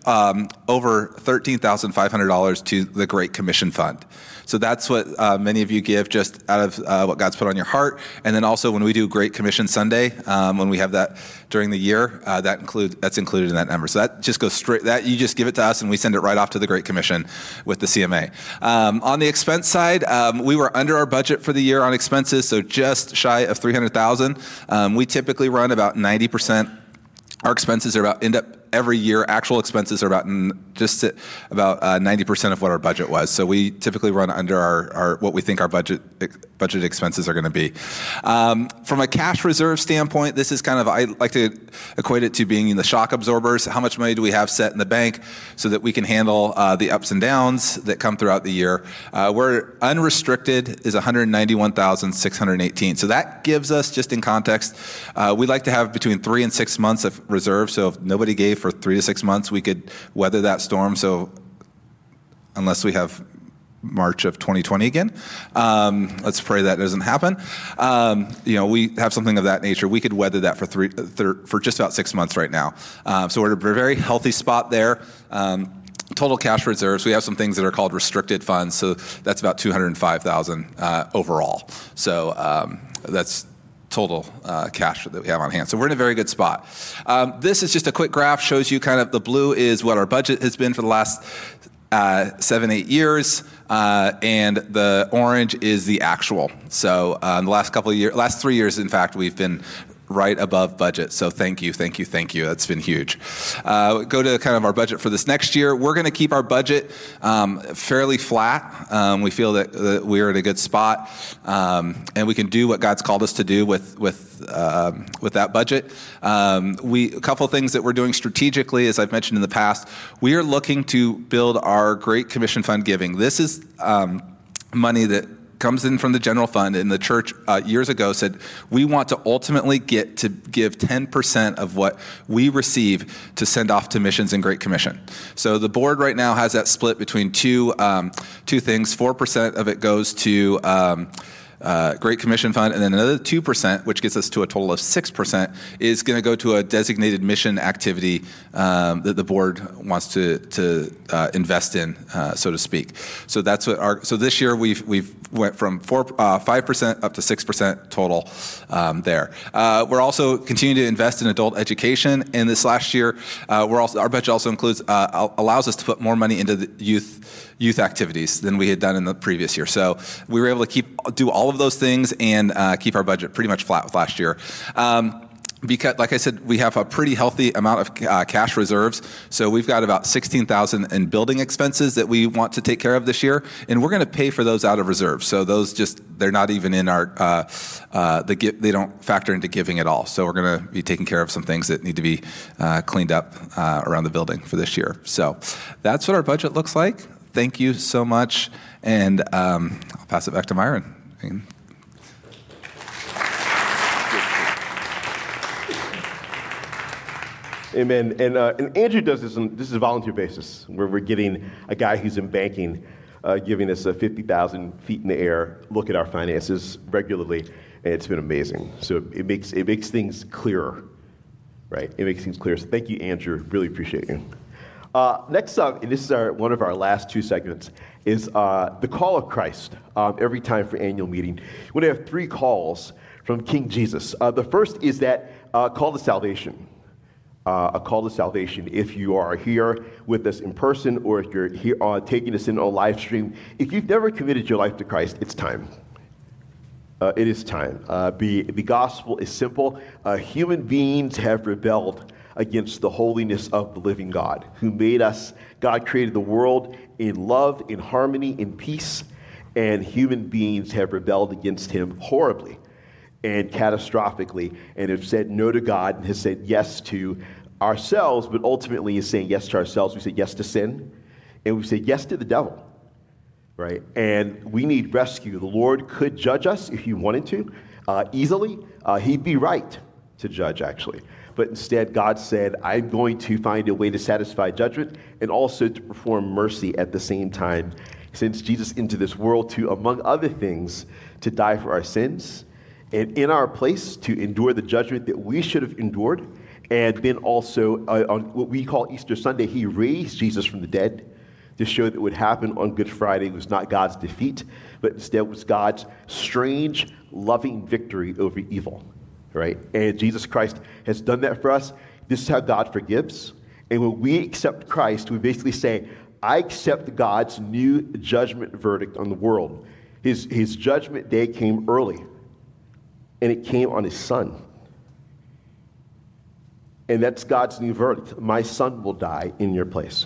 um, over thirteen thousand five hundred dollars to the Great Commission Fund. So that's what uh, many of you give just out of uh, what God's put on your heart. And then also when we do Great Commission Sunday, um, when we have that during the year, uh, that include that's included in that number. So that just goes straight, that you just give it to us and we send it right off to the Great Commission with the C M A. Um, on the expense side, um, we were under our budget for the year on expenses, so just shy of three hundred thousand dollars. Um, we typically run about ninety percent. Our expenses are about, end up every year, actual expenses are about just about uh, ninety percent of what our budget was. So we typically run under our, our what we think our budget budget expenses are going to be. Um, from a cash reserve standpoint, this is kind of, I like to equate it to being the shock absorbers. How much money do we have set in the bank so that we can handle uh, the ups and downs that come throughout the year? Uh, we're unrestricted is one hundred ninety-one thousand six hundred eighteen. So that gives us, just in context, uh, we like to have between three and six months of reserve. So if nobody gave for three to six months, we could weather that storm. So unless we have March of twenty twenty again, um, let's pray that doesn't happen. Um, you know, we have something of that nature. We could weather that for three, th- for just about six months right now. Um, so we're at a very healthy spot there. Um, Total cash reserves, we have some things that are called restricted funds. So that's about two hundred five thousand uh, overall. So um, that's total uh, cash that we have on hand. So we're in a very good spot. Um, this is just a quick graph, shows you kind of the blue is what our budget has been for the last uh, seven, eight years, uh, and the orange is the actual. So um, the last couple of years, last three years, in fact, we've been right above budget. So thank you, thank you, thank you. That's been huge. Uh, go to kind of our budget for this next year. We're going to keep our budget um, fairly flat. Um, we feel that, that we're in a good spot, um, and we can do what God's called us to do with with um, with that budget. Um, we a couple of things that we're doing strategically, as I've mentioned in the past. We are looking to build our Great Commission Fund giving. This is um, money that comes in from the general fund, and the church uh, years ago said, we want to ultimately get to give ten percent of what we receive to send off to missions and Great Commission. So the board right now has that split between two um, two things. four percent of it goes to um, Uh, Great Commission Fund, and then another two percent, which gets us to a total of six percent, is going to go to a designated mission activity um, that the board wants to to uh, invest in, uh, so to speak. So that's what our. So this year we've we've went from four uh, five percent up to six percent total um, there. Uh, we're also continuing to invest in adult education. And this last year, uh, we're also our budget also includes uh, allows us to put more money into the youth. youth activities than we had done in the previous year. So we were able to keep do all of those things and uh, keep our budget pretty much flat with last year. Um, because, like I said, we have a pretty healthy amount of uh, cash reserves. So we've got about sixteen thousand in building expenses that we want to take care of this year, and we're going to pay for those out of reserve. So those just they're not even in our uh, uh, the they don't factor into giving at all. So we're going to be taking care of some things that need to be uh, cleaned up uh, around the building for this year. So that's what our budget looks like. Thank you so much, and um, I'll pass it back to Myron. Amen. And, uh, and Andrew does this, on, this is a volunteer basis, where we're getting a guy who's in banking, uh, giving us a fifty thousand feet in the air look at our finances regularly, and it's been amazing. So it makes it makes things clearer, right? It makes things clearer. So thank you, Andrew. Really appreciate you. Uh, next up, and this is our, one of our last two segments, is uh, the call of Christ. Um, every time for annual meeting, we're going to have three calls from King Jesus. Uh, the first is that uh, call to salvation. Uh, a call to salvation. If you are here with us in person, or if you're here uh, taking us in on live stream, if you've never committed your life to Christ, it's time. Uh, it is time. Uh, be, the gospel is simple. Uh, human beings have rebelled against the holiness of the living God, who made us. God created the world in love, in harmony, in peace, and human beings have rebelled against him horribly and catastrophically, and have said no to God, and has said yes to ourselves, but ultimately is saying yes to ourselves. We say yes to sin, and we say yes to the devil, right? And we need rescue. The Lord could judge us if he wanted to, uh, easily. Uh, he'd be right to judge, actually. But instead, God said, I'm going to find a way to satisfy judgment and also to perform mercy at the same time. He sends Jesus into this world to, among other things, to die for our sins, and in our place to endure the judgment that we should have endured, And then also uh, on what we call Easter Sunday, he raised Jesus from the dead to show that what happened on Good Friday was not God's defeat, but instead was God's strange, loving victory over evil, right? And Jesus Christ has done that for us. This is how God forgives. And when we accept Christ, we basically say, I accept God's new judgment verdict on the world. His, his judgment day came early, and it came on his son. And that's God's new verdict. My son will die in your place.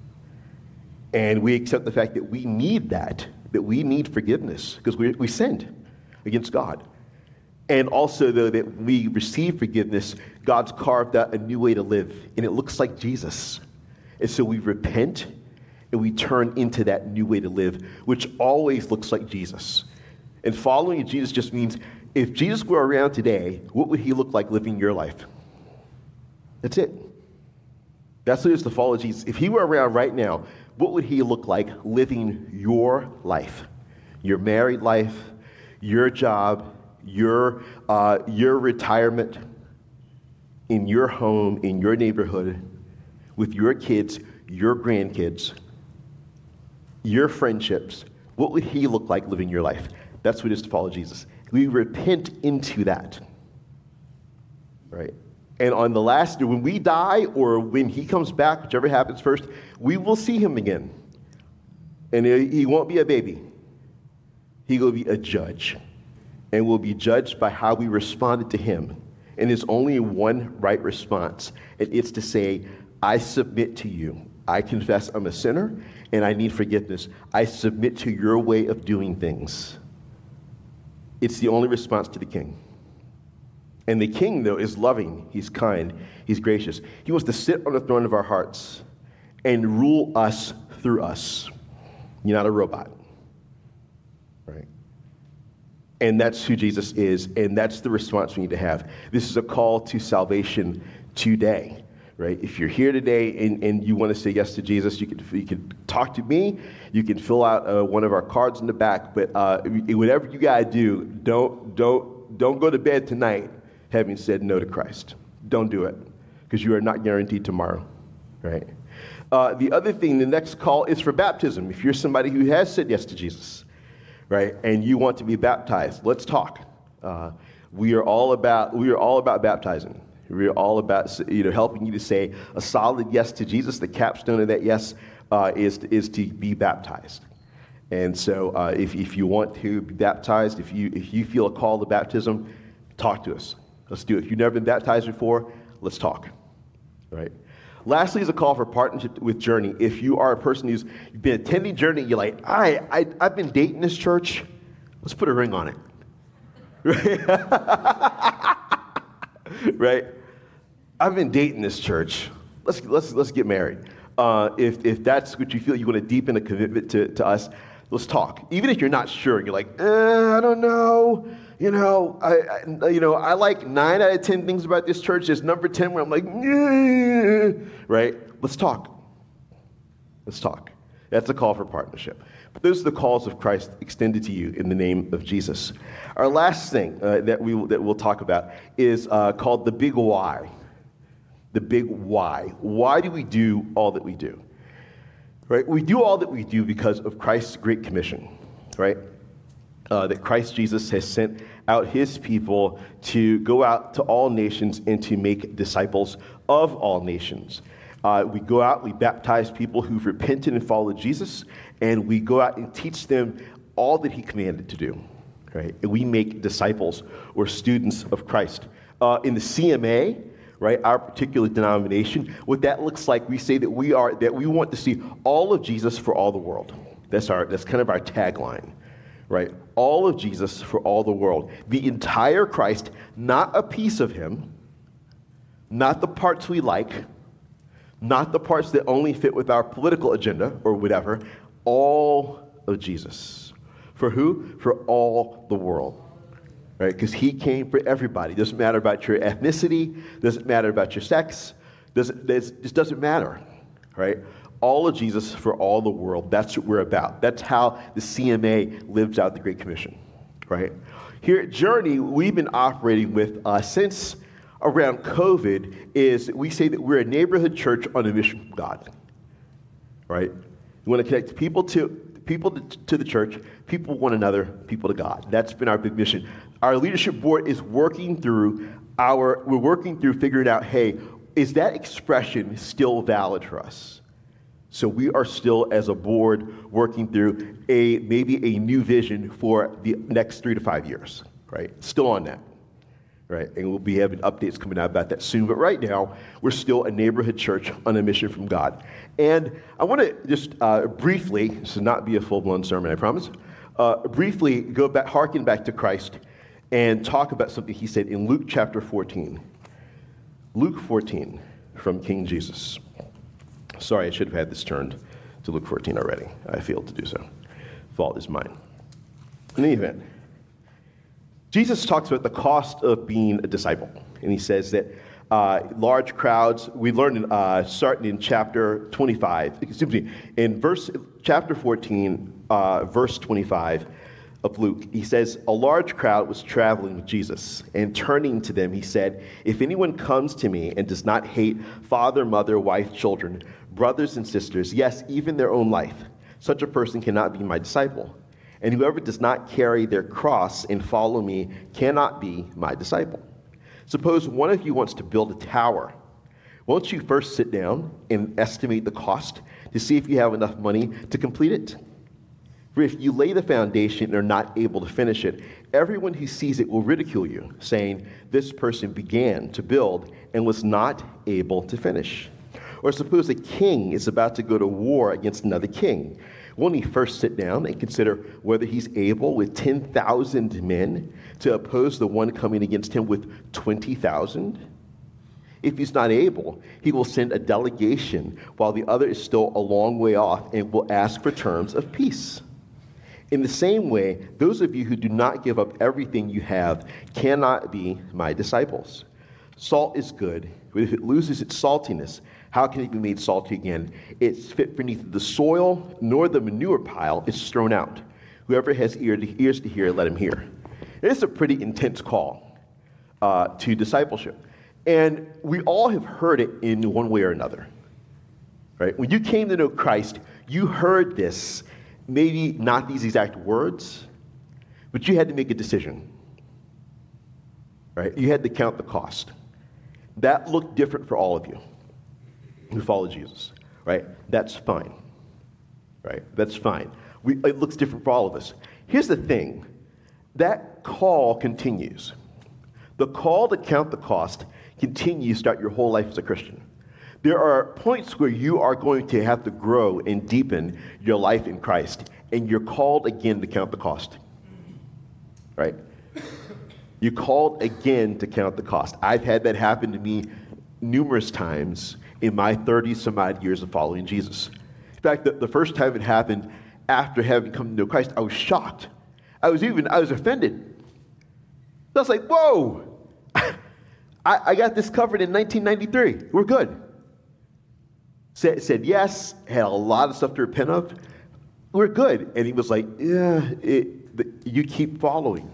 And we accept the fact that we need that, that we need forgiveness because we, we sinned against God. And also, though, that we receive forgiveness, God's carved out a new way to live, and it looks like Jesus. And so we repent, and we turn into that new way to live, which always looks like Jesus. And following Jesus just means, if Jesus were around today, what would he look like living your life? That's it. That's what it is to follow Jesus. If he were around right now, what would he look like living your life? Your married life, your job, your, uh, your retirement, in your home, in your neighborhood, with your kids, your grandkids, your friendships. What would he look like living your life? That's what it is to follow Jesus. We repent into that, right? And on the last day, when we die or when he comes back, whichever happens first, we will see him again. And he won't be a baby. He will be a judge. And will be judged by how we responded to him. And there's only one right response. And it's to say, I submit to you. I confess I'm a sinner and I need forgiveness. I submit to your way of doing things. It's the only response to the king. And the king, though, is loving. He's kind. He's gracious. He wants to sit on the throne of our hearts and rule us through us. You're not a robot, right? And that's who Jesus is, and that's the response we need to have. This is a call to salvation today, right? If you're here today and, and you want to say yes to Jesus, you can you can talk to me. You can fill out uh, one of our cards in the back. But uh, whatever you gotta do, don't don't don't go to bed tonight having said no to Christ. Don't do it, because you are not guaranteed tomorrow, right? Uh, the other thing, the next call is for baptism. If you're somebody who has said yes to Jesus, right, and you want to be baptized, let's talk. Uh, we are all about we are all about baptizing. We are all about you know helping you to say a solid yes to Jesus. The capstone of that yes uh, is is to be baptized. And so, uh, if if you want to be baptized, if you if you feel a call to baptism, talk to us. Let's do it. If you've never been baptized before, let's talk. Right. Lastly is a call for partnership with Journey. If you are a person who's been attending Journey, you're like, I, I, I've been dating this church. Let's put a ring on it. Right? Right? I've been dating this church. Let's let's let's get married. Uh, if if that's what you feel, you want to deepen a commitment to, to us, let's talk. Even if you're not sure, you're like, eh, I don't know. You know, I, I you know I like nine out of ten things about this church. There's number ten where I'm like, eh, right? Let's talk. Let's talk. That's a call for partnership. But those are the calls of Christ extended to you in the name of Jesus. Our last thing uh, that we that we'll talk about is uh, called the big why. The big why. Why do we do all that we do? Right? We do all that we do because of Christ's great commission. Right? Uh, that Christ Jesus has sent out his people to go out to all nations and to make disciples of all nations. Uh, we go out, we baptize people who've repented and followed Jesus, and we go out and teach them all that he commanded to do. Right? And we make disciples or students of Christ. Uh, in the C M A, right, our particular denomination, what that looks like, we say that we are that we want to see all of Jesus for all the world. That's our that's kind of our tagline. Right? All of Jesus for all the world. The entire Christ, not a piece of him, not the parts we like, not the parts that only fit with our political agenda or whatever, all of Jesus. For who? For all the world. Right? Because he came for everybody. Doesn't matter about your ethnicity, doesn't matter about your sex, doesn't it just doesn't matter. Right? All of Jesus for all the world. That's what we're about. That's how the C M A lives out the Great Commission, right? Here at Journey, we've been operating with, uh, since around COVID is we say that we're a neighborhood church on a mission from God, right? We want to connect people to people to, to the church, people one another, people to God. That's been our big mission. Our leadership board is working through our, we're working through figuring out, hey, is that expression still valid for us? So we are still, as a board, working through a maybe a new vision for the next three to five years, right? Still on that, right? And we'll be having updates coming out about that soon. But right now, we're still a neighborhood church on a mission from God. And I want to just uh, briefly, this will not be a full-blown sermon, I promise, uh, briefly go back, harken back to Christ and talk about something he said in Luke chapter fourteen. Luke fourteen from King Jesus. Sorry, I should have had this turned to Luke fourteen already. I failed to do so. Fault is mine. In any event, Jesus talks about the cost of being a disciple. And he says that uh, large crowds, we learned in, uh, starting in chapter twenty-five, excuse me, in verse chapter fourteen, uh, verse twenty-five of Luke, he says, a large crowd was traveling with Jesus, and turning to them, he said, if anyone comes to me and does not hate father, mother, wife, children, brothers and sisters, yes, even their own life, such a person cannot be my disciple. And whoever does not carry their cross and follow me cannot be my disciple. Suppose one of you wants to build a tower. Won't you first sit down and estimate the cost to see if you have enough money to complete it? For if you lay the foundation and are not able to finish it, everyone who sees it will ridicule you, saying, this person began to build and was not able to finish. Or suppose a king is about to go to war against another king. Won't he first sit down and consider whether he's able with ten thousand men to oppose the one coming against him with twenty thousand? If he's not able, he will send a delegation while the other is still a long way off and will ask for terms of peace. In the same way, those of you who do not give up everything you have cannot be my disciples. Salt is good, but if it loses its saltiness, how can it be made salty again? It's fit for neither the soil nor the manure pile is thrown out. Whoever has ear to, ears to hear, let him hear. It's a pretty intense call uh, to discipleship. And we all have heard it in one way or another. Right? When you came to know Christ, you heard this. Maybe not these exact words, but you had to make a decision, right? You had to count the cost. That looked different for all of you who follow Jesus, right? That's fine, right? That's fine. We, it looks different for all of us. Here's the thing. That call continues. The call to count the cost continues throughout your whole life as a Christian. There are points where you are going to have to grow and deepen your life in Christ, and you're called again to count the cost, right? You're called again to count the cost. I've had that happen to me numerous times in my thirty-some-odd years of following Jesus. In fact, the, the first time it happened after having come to know Christ, I was shocked. I was even, I was offended. I was like, whoa, I, I got this covered in nineteen ninety-three. We're good. Said, said yes, had a lot of stuff to repent of. We're good. And he was like, yeah, it, the, you keep following.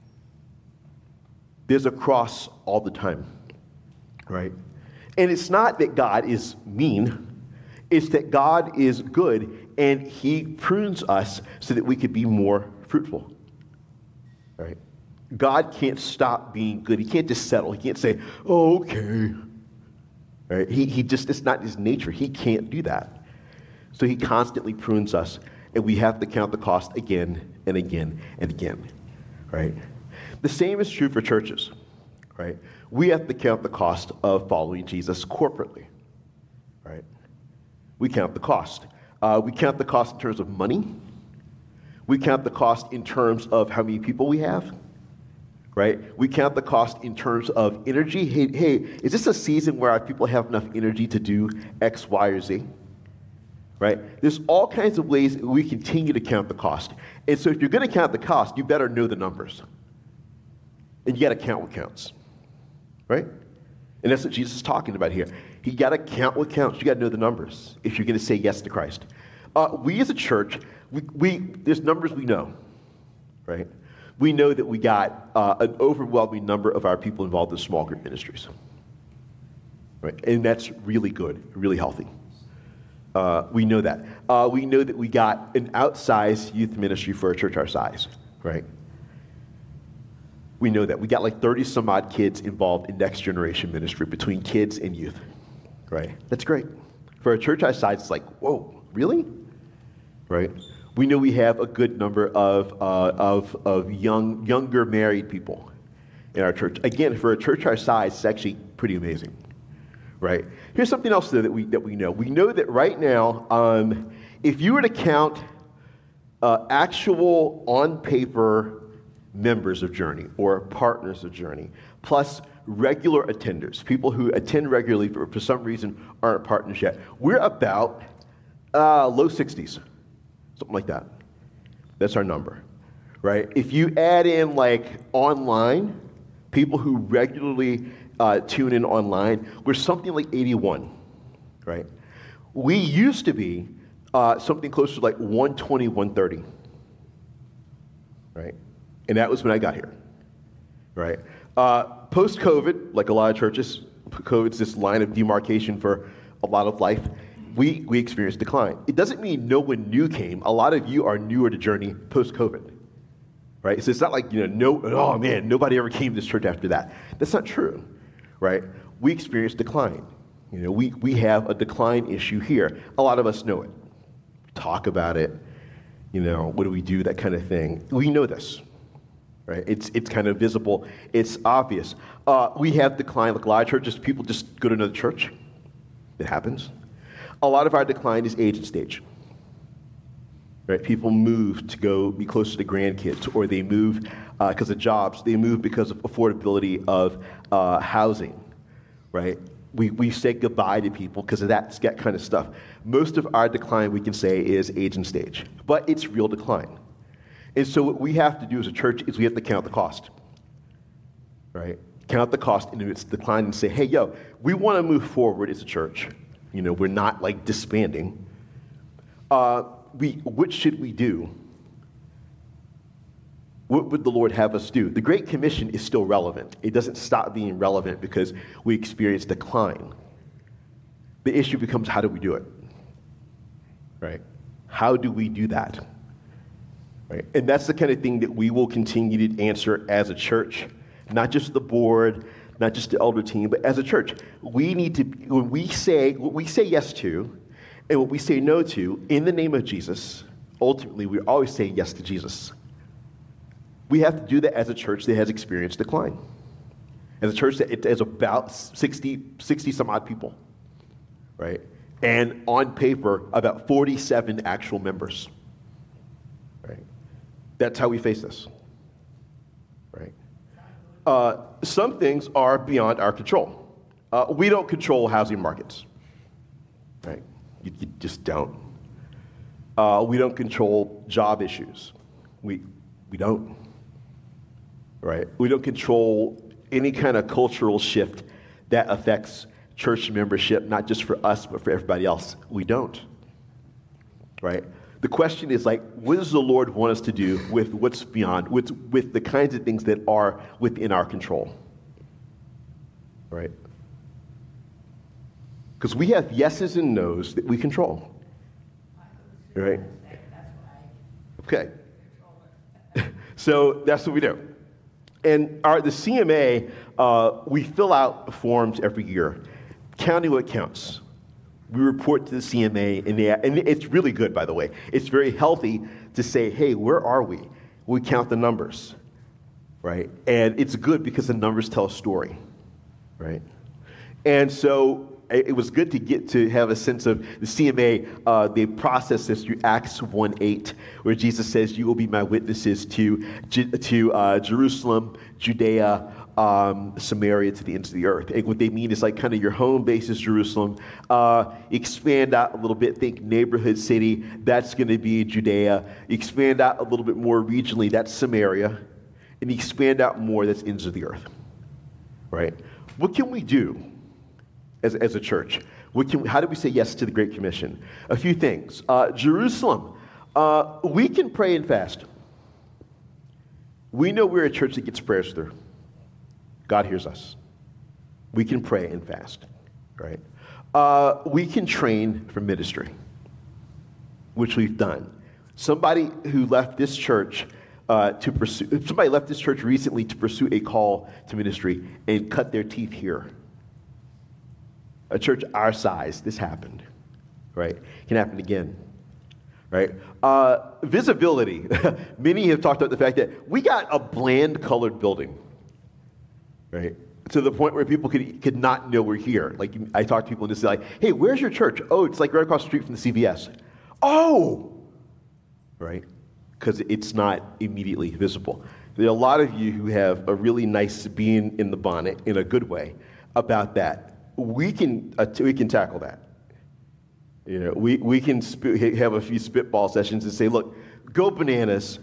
There's a cross all the time, right? And it's not that God is mean. It's that God is good, and he prunes us so that we could be more fruitful, right? God can't stop being good. He can't just settle. He can't say, oh, okay. Right? He, he just, it's not his nature. He can't do that. So he constantly prunes us, and we have to count the cost again and again and again, right? The same is true for churches, right? We have to count the cost of following Jesus corporately, right? We count the cost. Uh, we count the cost in terms of money. We count the cost in terms of how many people we have. Right? We count the cost in terms of energy. Hey, hey, is this a season where our people have enough energy to do X, Y, or Z? Right? There's all kinds of ways we continue to count the cost. And so if you're going to count the cost, you better know the numbers. And you got to count what counts. Right? And that's what Jesus is talking about here. You got to count what counts. You got to know the numbers if you're going to say yes to Christ. Uh, we as a church, we, we there's numbers we know. Right? we know that we got uh, an overwhelming number of our people involved in small group ministries. Right? And that's really good, really healthy. Uh, we know that. Uh, we know that we got an outsized youth ministry for a church our size, right? We know that. We got like thirty some odd kids involved in next generation ministry between kids and youth, right? That's great. For a church our size, it's like, whoa, really? Right? We know we have a good number of, uh, of, of young, younger married people in our church. Again, for a church our size, it's actually pretty amazing. Right. Here's something else though, that we that we know. We know that right now, um, if you were to count uh, actual on paper members of Journey or partners of Journey, plus regular attenders, people who attend regularly but for some reason aren't partners yet, we're about uh, low sixties, something like that. That's our number, right? If you add in like online, people who regularly Uh, tune in online, we're something like eighty-one, right? We used to be uh, something closer to like one twenty, one thirty, right? And that was when I got here, right? Uh, Post-COVID, like a lot of churches, COVID's this line of demarcation for a lot of life, we, we experienced decline. It doesn't mean no one new came. A lot of you are newer to Journey post-COVID, right? So it's not like, you know, no, oh man, nobody ever came to this church after that. That's not true. Right? We experience decline. You know, we, we have a decline issue here. A lot of us know it. We talk about it. You know, what do we do? That kind of thing. We know this. Right? It's it's kind of visible. It's obvious. Uh, we have decline. Like a lot of churches, people just go to another church. It happens. A lot of our decline is age and stage. Right? People move to go be closer to grandkids, or they move because uh, of jobs. They move because of affordability of uh, housing, right? We we say goodbye to people because of that, that kind of stuff. Most of our decline, we can say, is age and stage, but it's real decline. And so what we have to do as a church is we have to count the cost, right? Count the cost into its decline and say, hey, yo, we want to move forward as a church. You know, we're not like disbanding. Uh, we what should we do? What would the Lord have us do? The Great Commission is still relevant. It doesn't stop being relevant because we experience decline. The issue becomes, how do we do it? Right? How do we do that? Right? And that's the kind of thing that we will continue to answer as a church, not just the board, not just the elder team, but as a church. We need to, when we say, what we say yes to and what we say no to, in the name of Jesus, ultimately we always say yes to Jesus. We have to do that as a church that has experienced decline. As a church that it has about sixty, sixty some odd people, right? And on paper, about forty-seven actual members, right? That's how we face this, right? Uh, some things are beyond our control. Uh, we don't control housing markets, right? You, you just don't. Uh, we don't control job issues. We we don't. Right? We don't control any kind of cultural shift that affects church membership, not just for us, but for everybody else. We don't. Right? The question is like, what does the Lord want us to do with what's beyond, with, with the kinds of things that are within our control? Right? Because we have yeses and nos that we control. Right? Okay. So that's what we do. And our, the C M A, uh, we fill out forms every year, counting what counts. We report to the C M A, and, they, and it's really good, by the way. It's very healthy to say, hey, where are we? We count the numbers, right? And it's good because the numbers tell a story, right? And so it was good to get to have a sense of the C M A. Uh, they process this through Acts one eight, where Jesus says, you will be my witnesses to, to uh, Jerusalem, Judea, um, Samaria, to the ends of the earth. And what they mean is like kind of your home base is Jerusalem. Uh, expand out a little bit, think neighborhood city, that's going to be Judea. Expand out a little bit more regionally, that's Samaria. And expand out more, that's ends of the earth, right? What can we do As, as a church? We can, how do we say yes to the Great Commission? A few things. Uh, Jerusalem, uh, we can pray and fast. We know we're a church that gets prayers through. God hears us. We can pray and fast, right? Uh, we can train for ministry, which we've done. Somebody who left this church uh, to pursue, somebody left this church recently to pursue a call to ministry and cut their teeth here. A church our size, this happened, right? It can happen again, right? Uh, visibility. Many have talked about the fact that we got a bland colored building, right? To the point where people could could not know we're here. Like, I talk to people and just say, like, hey, where's your church? Oh, it's like right across the street from the C V S. Oh, right? Because it's not immediately visible. There are a lot of you who have a really nice being in the bonnet in a good way about that. We can uh, we can tackle that. You know, we we can sp- have a few spitball sessions and say, look, go bananas.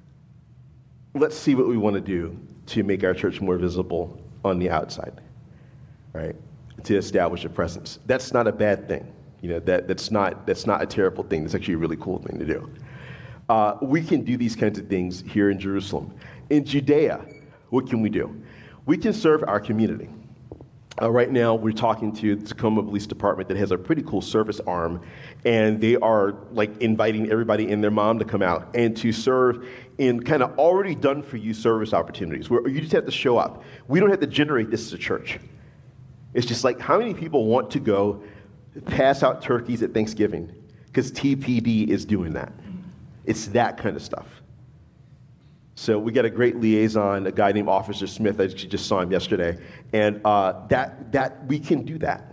Let's see what we want to do to make our church more visible on the outside, right? To establish a presence. That's not a bad thing. You know, that that's not that's not a terrible thing. That's actually a really cool thing to do. Uh, we can do these kinds of things here in Jerusalem. In Judea, what can we do? We can serve our community. Uh, right now, we're talking to the Tacoma Police Department that has a pretty cool service arm, and they are like inviting everybody and their mom to come out and to serve in kind of already done for you service opportunities where you just have to show up. We don't have to generate this as a church. It's just like, how many people want to go pass out turkeys at Thanksgiving? Because T P D is doing that. It's that kind of stuff. So we got a great liaison, a guy named Officer Smith. I just saw him yesterday, and uh, that that we can do that.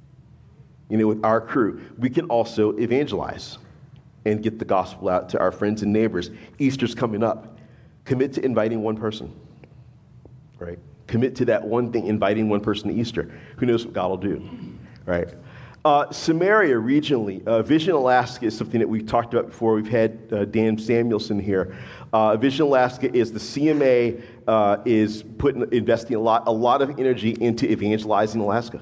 You know, with our crew, we can also evangelize and get the gospel out to our friends and neighbors. Easter's coming up. Commit to inviting one person, right? Commit to that one thing, inviting one person to Easter. Who knows what God will do, right? Uh, Samaria regionally, uh, Vision Alaska is something that we've talked about before. We've had uh, Dan Samuelson here. Uh, Vision Alaska is the C M A uh, is putting investing a lot a lot of energy into evangelizing Alaska,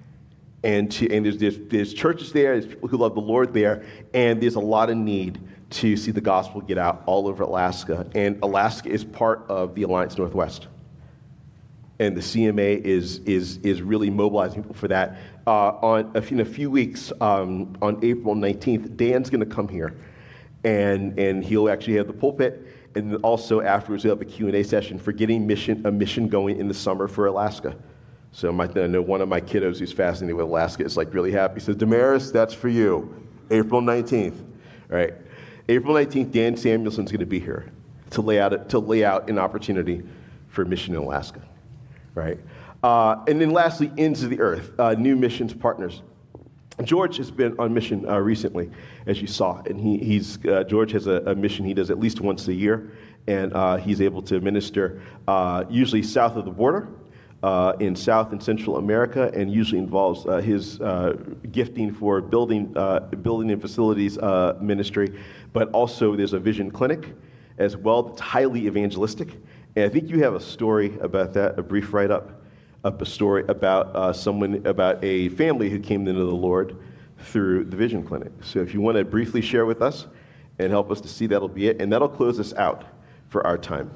and to and there's, there's there's churches there, there's people who love the Lord there, and there's a lot of need to see the gospel get out all over Alaska. And Alaska is part of the Alliance Northwest. And the C M A is is is really mobilizing people for that. Uh, on in a few weeks, um, on April nineteenth, Dan's going to come here, and and he'll actually have the pulpit, and also afterwards he'll have a Q and A session for getting mission a mission going in the summer for Alaska. So my, I know one of my kiddos who's fascinated with Alaska is like really happy. He says, Damaris, that's for you, April nineteenth, right? April nineteenth, Dan Samuelson's going to be here to lay out to lay out an opportunity for mission in Alaska. Right, uh, and then lastly, Ends of the Earth, uh, new missions partners. George has been on mission uh, recently, as you saw, and he, he's uh, George has a, a mission he does at least once a year, and uh, he's able to minister uh, usually south of the border, uh, in South and Central America, and usually involves uh, his uh, gifting for building, uh, building and facilities uh, ministry, but also there's a vision clinic as well that's highly evangelistic. And I think you have a story about that, a brief write-up, of a story about uh, someone, about a family who came into the Lord through the Vision Clinic. So if you want to briefly share with us and help us to see, that'll be it. And that'll close us out for our time.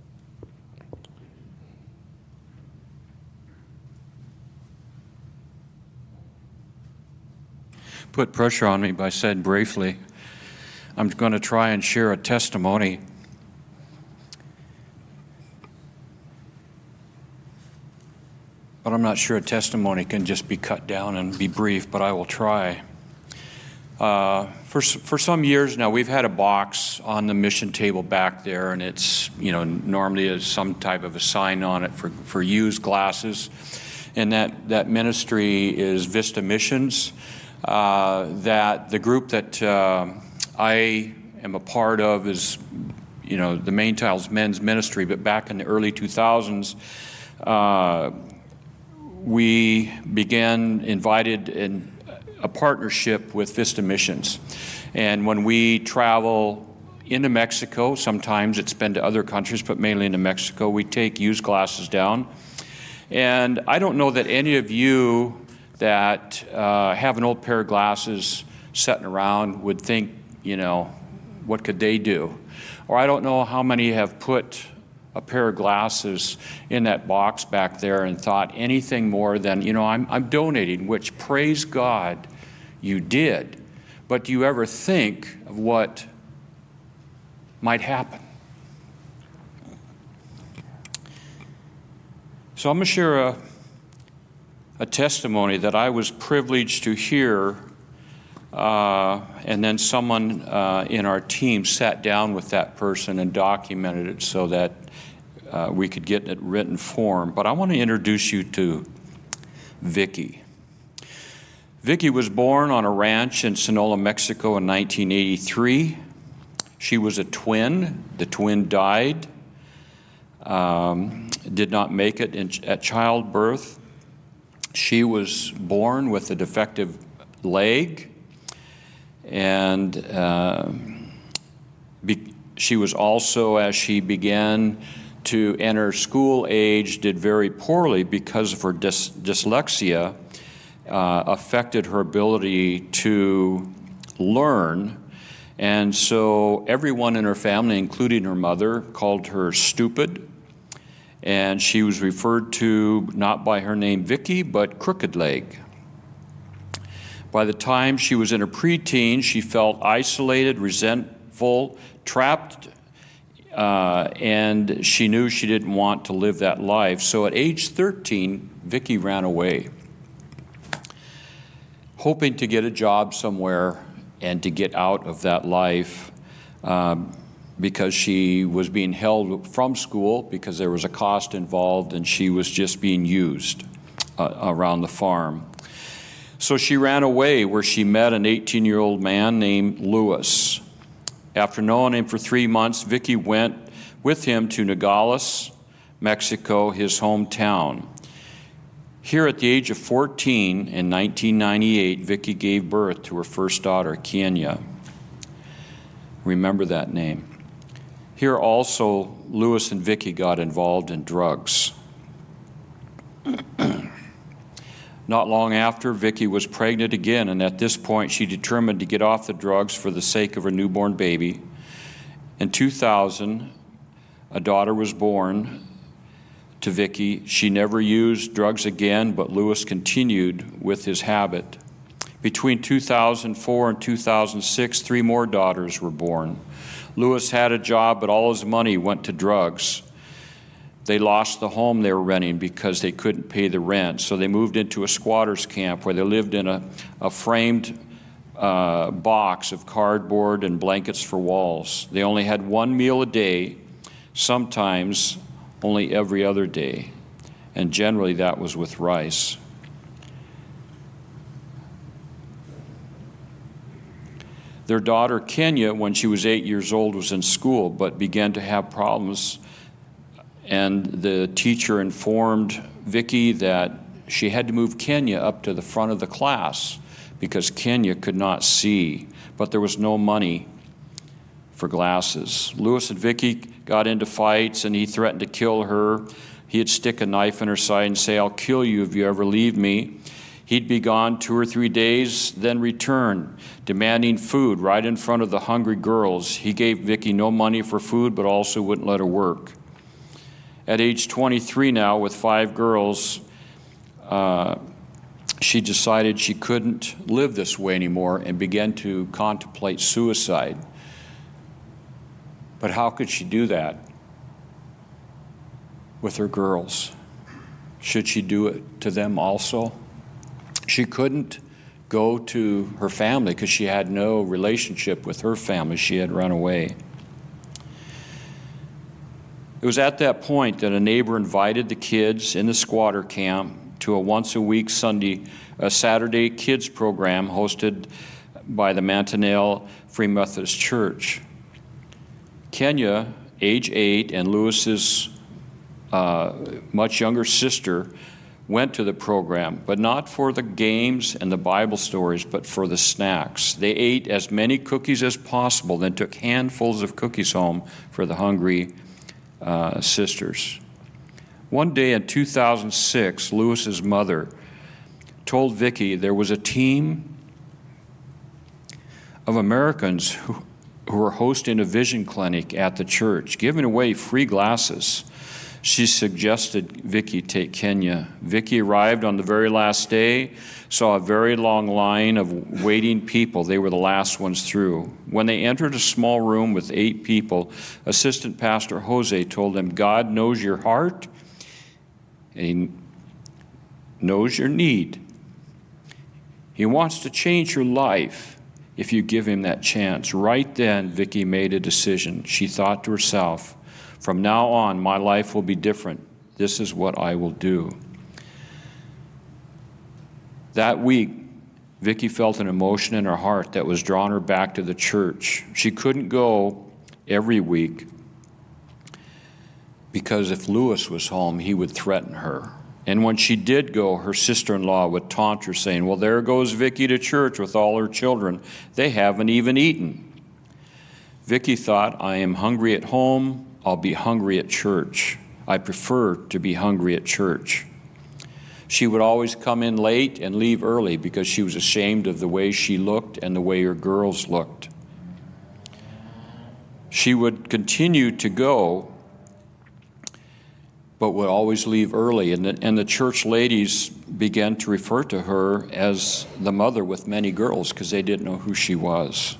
Put pressure on me by saying briefly, I'm going to try and share a testimony. But I'm not sure a testimony can just be cut down and be brief, but I will try. Uh, for, for some years now, we've had a box on the mission table back there, and it's, you know, normally is some type of a sign on it for, for used glasses. And that, that ministry is Vista Missions. Uh, that the group that uh, I am a part of is, you know, the main title's men's ministry, but back in the early two thousands, uh, we began, invited in a partnership with Vista Missions. And when we travel into Mexico, sometimes it's been to other countries, but mainly into Mexico, we take used glasses down. And I don't know that any of you that uh, have an old pair of glasses sitting around would think, you know, what could they do? Or I don't know how many have put a pair of glasses in that box back there and thought anything more than, you know, I'm, I'm donating, which, praise God, you did. But do you ever think of what might happen? So I'm going to share a, a testimony that I was privileged to hear, uh, and then someone uh, in our team sat down with that person and documented it so that uh, we could get it written form. But I want to introduce you to Vicki. Vicki was born on a ranch in Sonora, Mexico in nineteen eighty-three. She was a twin. The twin died, um, did not make it in, at childbirth. She was born with a defective leg, and uh, be, she was also, as she began to enter school age, did very poorly because of her dys, dyslexia, uh, affected her ability to learn. And so everyone in her family, including her mother, called her stupid. And she was referred to not by her name Vicki, but Crooked Leg. By the time she was in her preteen, she felt isolated, resentful, trapped, uh, and she knew she didn't want to live that life. So at age thirteen, Vicki ran away, hoping to get a job somewhere and to get out of that life, um, because she was being held from school because there was a cost involved, and she was just being used uh, around the farm. So she ran away, where she met an eighteen-year-old man named Lewis. After knowing him for three months, Vicki went with him to Nogales, Mexico, his hometown. Here at the age of fourteen, in nineteen ninety-eight, Vicki gave birth to her first daughter, Kenya. Remember that name. Here also, Lewis and Vicki got involved in drugs. Not long after, Vicki was pregnant again, and at this point, she determined to get off the drugs for the sake of her newborn baby. In two thousand, a daughter was born to Vicki. She never used drugs again, but Lewis continued with his habit. Between two thousand four and two thousand six, three more daughters were born. Lewis had a job, but all his money went to drugs. They lost the home they were renting because they couldn't pay the rent, so they moved into a squatter's camp where they lived in a, a framed uh, box of cardboard and blankets for walls. They only had one meal a day, sometimes only every other day, and generally that was with rice. Their daughter, Kenya, when she was eight years old, was in school, but began to have problems, and the teacher informed Vicki that she had to move Kenya up to the front of the class because Kenya could not see, but there was no money for glasses. Lewis and Vicki got into fights, and he threatened to kill her. He'd stick a knife in her side and say, "I'll kill you if you ever leave me." He'd be gone two or three days, then return, demanding food right in front of the hungry girls. He gave Vicki no money for food, but also wouldn't let her work. At age twenty-three now, with five girls, uh, she decided she couldn't live this way anymore and began to contemplate suicide. But how could she do that with her girls? Should she do it to them also? She couldn't go to her family because she had no relationship with her family. She had run away. It was at that point that a neighbor invited the kids in the squatter camp to a once-a-week Sunday, a Saturday kids program hosted by the Mantinel Free Methodist Church. Kenya, age eight, and Lewis's uh, much younger sister went to the program, but not for the games and the Bible stories, but for the snacks. They ate as many cookies as possible, then took handfuls of cookies home for the hungry uh, sisters. One day in two thousand six, Lewis's mother told Vicki there was a team of Americans who, who were hosting a vision clinic at the church, giving away free glasses. She suggested Vicky take Kenya. Vicky arrived on the very last day, saw a very long line of waiting people. They were the last ones through. When they entered a small room with eight people, Assistant Pastor Jose told them, God knows your heart, and He knows your need. He wants to change your life if you give Him that chance. Right then, Vicky made a decision. She thought to herself, from now on, my life will be different. This is what I will do. That week, Vicky felt an emotion in her heart that was drawing her back to the church. She couldn't go every week because if Lewis was home, he would threaten her. And when she did go, her sister-in-law would taunt her, saying, well, there goes Vicky to church with all her children. They haven't even eaten. Vicky thought, I am hungry at home. I'll be hungry at church. I prefer to be hungry at church. She would always come in late and leave early because she was ashamed of the way she looked and the way her girls looked. She would continue to go, but would always leave early. And the, and the church ladies began to refer to her as the mother with many girls because they didn't know who she was.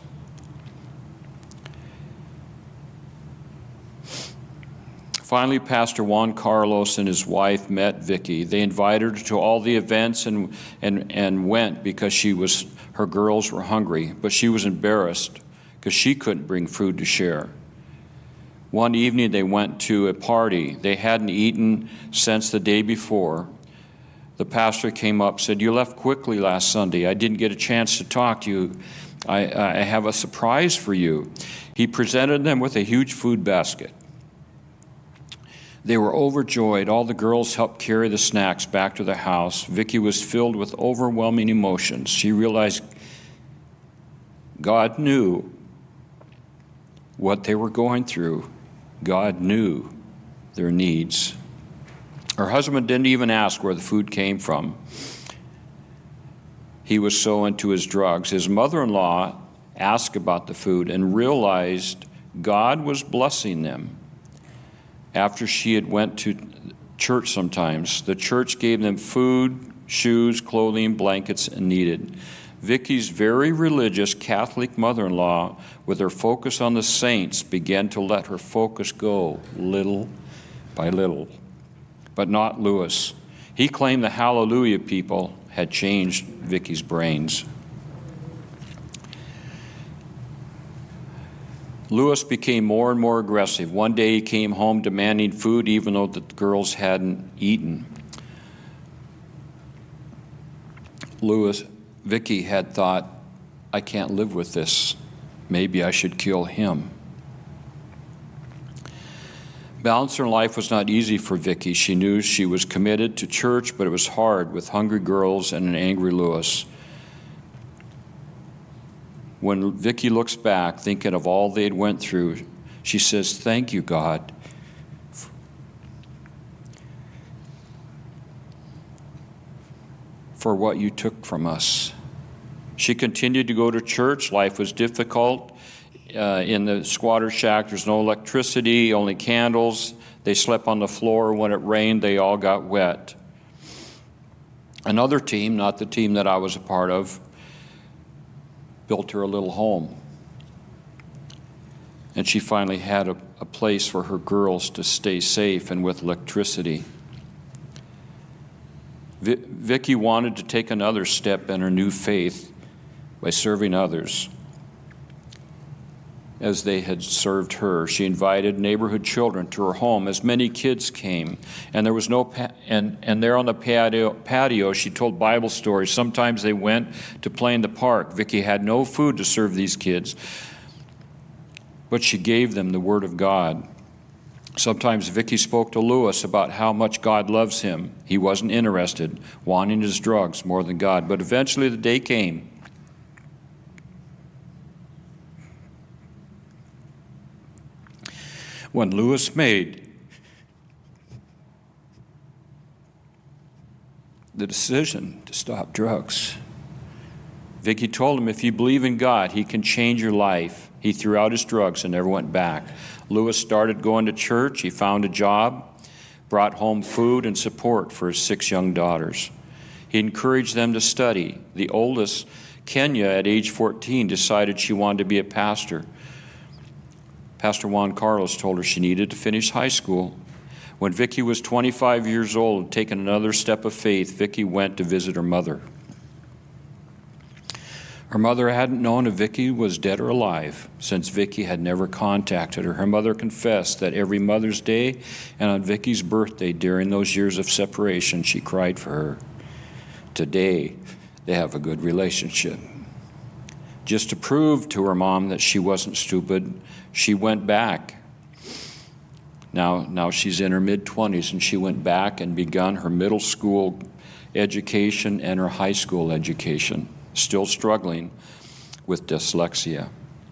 Finally, Pastor Juan Carlos and his wife met Vicky. They invited her to all the events and, and, and went because she was, her girls were hungry, but she was embarrassed because she couldn't bring food to share. One evening they went to a party. They hadn't eaten since the day before. The pastor came up and said, you left quickly last Sunday. I didn't get a chance to talk to you. I, I have a surprise for you. He presented them with a huge food basket. They were overjoyed. All the girls helped carry the snacks back to their house. Vicky was filled with overwhelming emotions. She realized God knew what they were going through. God knew their needs. Her husband didn't even ask where the food came from. He was so into his drugs. His mother-in-law asked about the food and realized God was blessing them. After she had went to church sometimes, the church gave them food, shoes, clothing, blankets, and needed. Vicky's very religious Catholic mother-in-law, with her focus on the saints, began to let her focus go little by little. But not Lewis. He claimed the Hallelujah people had changed Vicky's brains. Lewis became more and more aggressive. One day he came home demanding food even though the girls hadn't eaten. Lewis, Vicky had thought, I can't live with this. Maybe I should kill him. Balance in life was not easy for Vicky. She knew she was committed to church, but it was hard with hungry girls and an angry Lewis. When Vicky looks back, thinking of all they'd went through, she says, thank you, God, for what you took from us. She continued to go to church. Life was difficult. Uh, in the squatter shack, there's no electricity, only candles. They slept on the floor. When it rained, they all got wet. Another team, not the team that I was a part of, built her a little home. And she finally had a, a place for her girls to stay safe and with electricity. V- Vicky wanted to take another step in her new faith by serving others as they had served her. She invited neighborhood children to her home as many kids came. And there was no pa- and, and there on the patio, patio, she told Bible stories. Sometimes they went to play in the park. Vicky had no food to serve these kids, but she gave them the Word of God. Sometimes Vicky spoke to Lewis about how much God loves him. He wasn't interested, wanting his drugs more than God. But eventually the day came when Lewis made the decision to stop drugs. Vicky told him, if you believe in God, He can change your life. He threw out his drugs and never went back. Lewis started going to church. He found a job, brought home food and support for his six young daughters. He encouraged them to study. The oldest, Kenya, at age fourteen, decided she wanted to be a pastor. Pastor Juan Carlos told her she needed to finish high school. When Vicky was twenty-five years old and taken another step of faith, Vicky went to visit her mother. Her mother hadn't known if Vicky was dead or alive, since Vicky had never contacted her. Her mother confessed that every Mother's Day and on Vicky's birthday during those years of separation, she cried for her. Today, they have a good relationship. Just to prove to her mom that she wasn't stupid, she went back. Now, now she's in her mid-twenties, and she went back and begun her middle school education and her high school education, still struggling with dyslexia.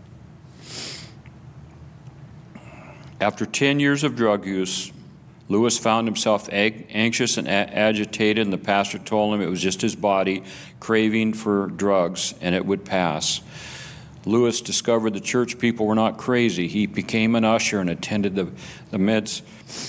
After ten years of drug use, Lewis found himself ag- anxious and a- agitated, and the pastor told him it was just his body craving for drugs, and it would pass. Lewis discovered the church people were not crazy. He became an usher and attended the, the men's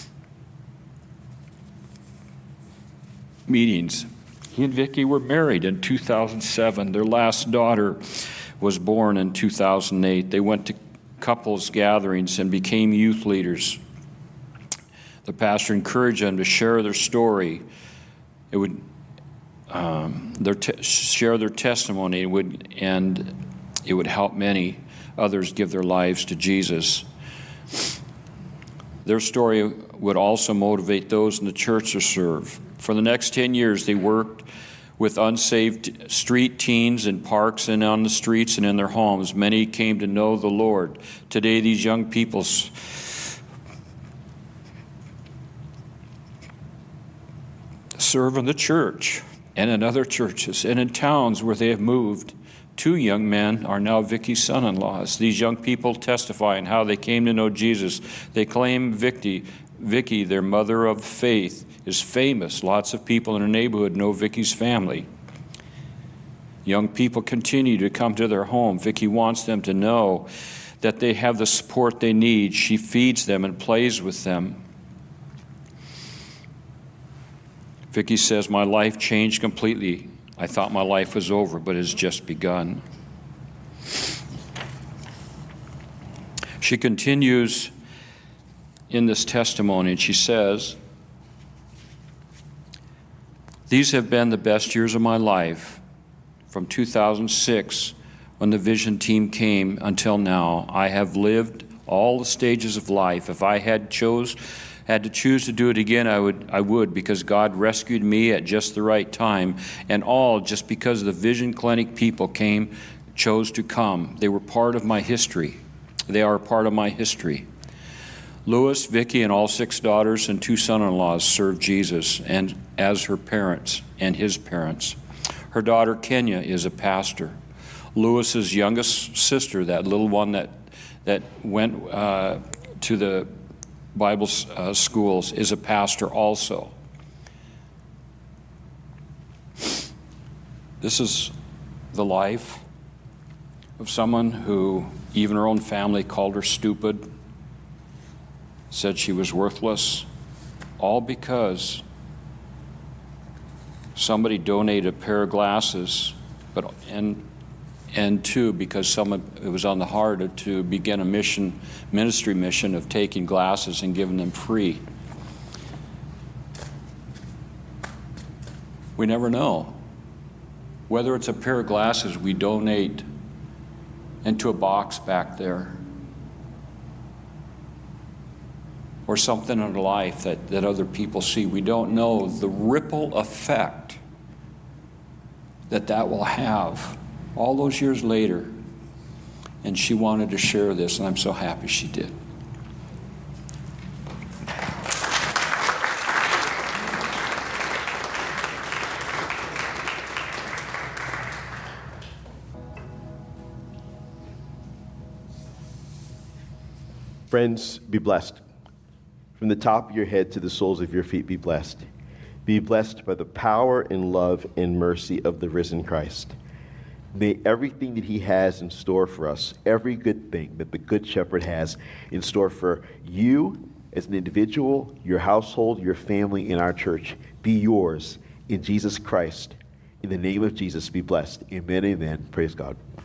meetings. He and Vicky were married in two thousand seven. Their last daughter was born in two thousand eight. They went to couples gatherings and became youth leaders. The pastor encouraged them to share their story. It would um, their te- share their testimony. It would, and it would help many others give their lives to Jesus. Their story would also motivate those in the church to serve. For the next ten years, they worked with unsaved street teens in parks and on the streets and in their homes. Many came to know the Lord. Today, these young people serve in the church and in other churches and in towns where they have moved. Two young men are now Vicky's son-in-laws. These young people testify on how they came to know Jesus. They claim Vicky, Vicky, their mother of faith, is famous. Lots of people in her neighborhood know Vicky's family. Young people continue to come to their home. Vicky wants them to know that they have the support they need. She feeds them and plays with them. Vicky says, "My life changed completely. I thought my life was over, but it has just begun." She continues in this testimony, and she says, "These have been the best years of my life. From two thousand six, when the Vision team came, until now, I have lived all the stages of life. If I had chose had to choose to do it again, I would, I would, because God rescued me at just the right time, and all just because the Vision Clinic people came, chose to come. They were part of my history. They are part of my history." Lewis, Vicky, and all six daughters and two son-in-laws serve Jesus and as her parents and his parents. Her daughter Kenya is a pastor. Lewis's youngest sister, that little one that that went uh, to the Bible uh, schools, is a pastor also. This is the life of someone who even her own family called her stupid, said she was worthless, all because somebody donated a pair of glasses, but and and two, because someone, it was on the heart to begin a mission, ministry mission of taking glasses and giving them free. We never know. Whether it's a pair of glasses we donate into a box back there, or something in life that, that other people see, we don't know the ripple effect that that will have all those years later. And she wanted to share this, and I'm so happy she did. Friends, be blessed. From the top of your head to the soles of your feet, be blessed. Be blessed by the power and love and mercy of the risen Christ. May everything that he has in store for us, every good thing that the Good Shepherd has in store for you as an individual, your household, your family, and our church, be yours in Jesus Christ. In the name of Jesus, be blessed. Amen, amen. Praise God.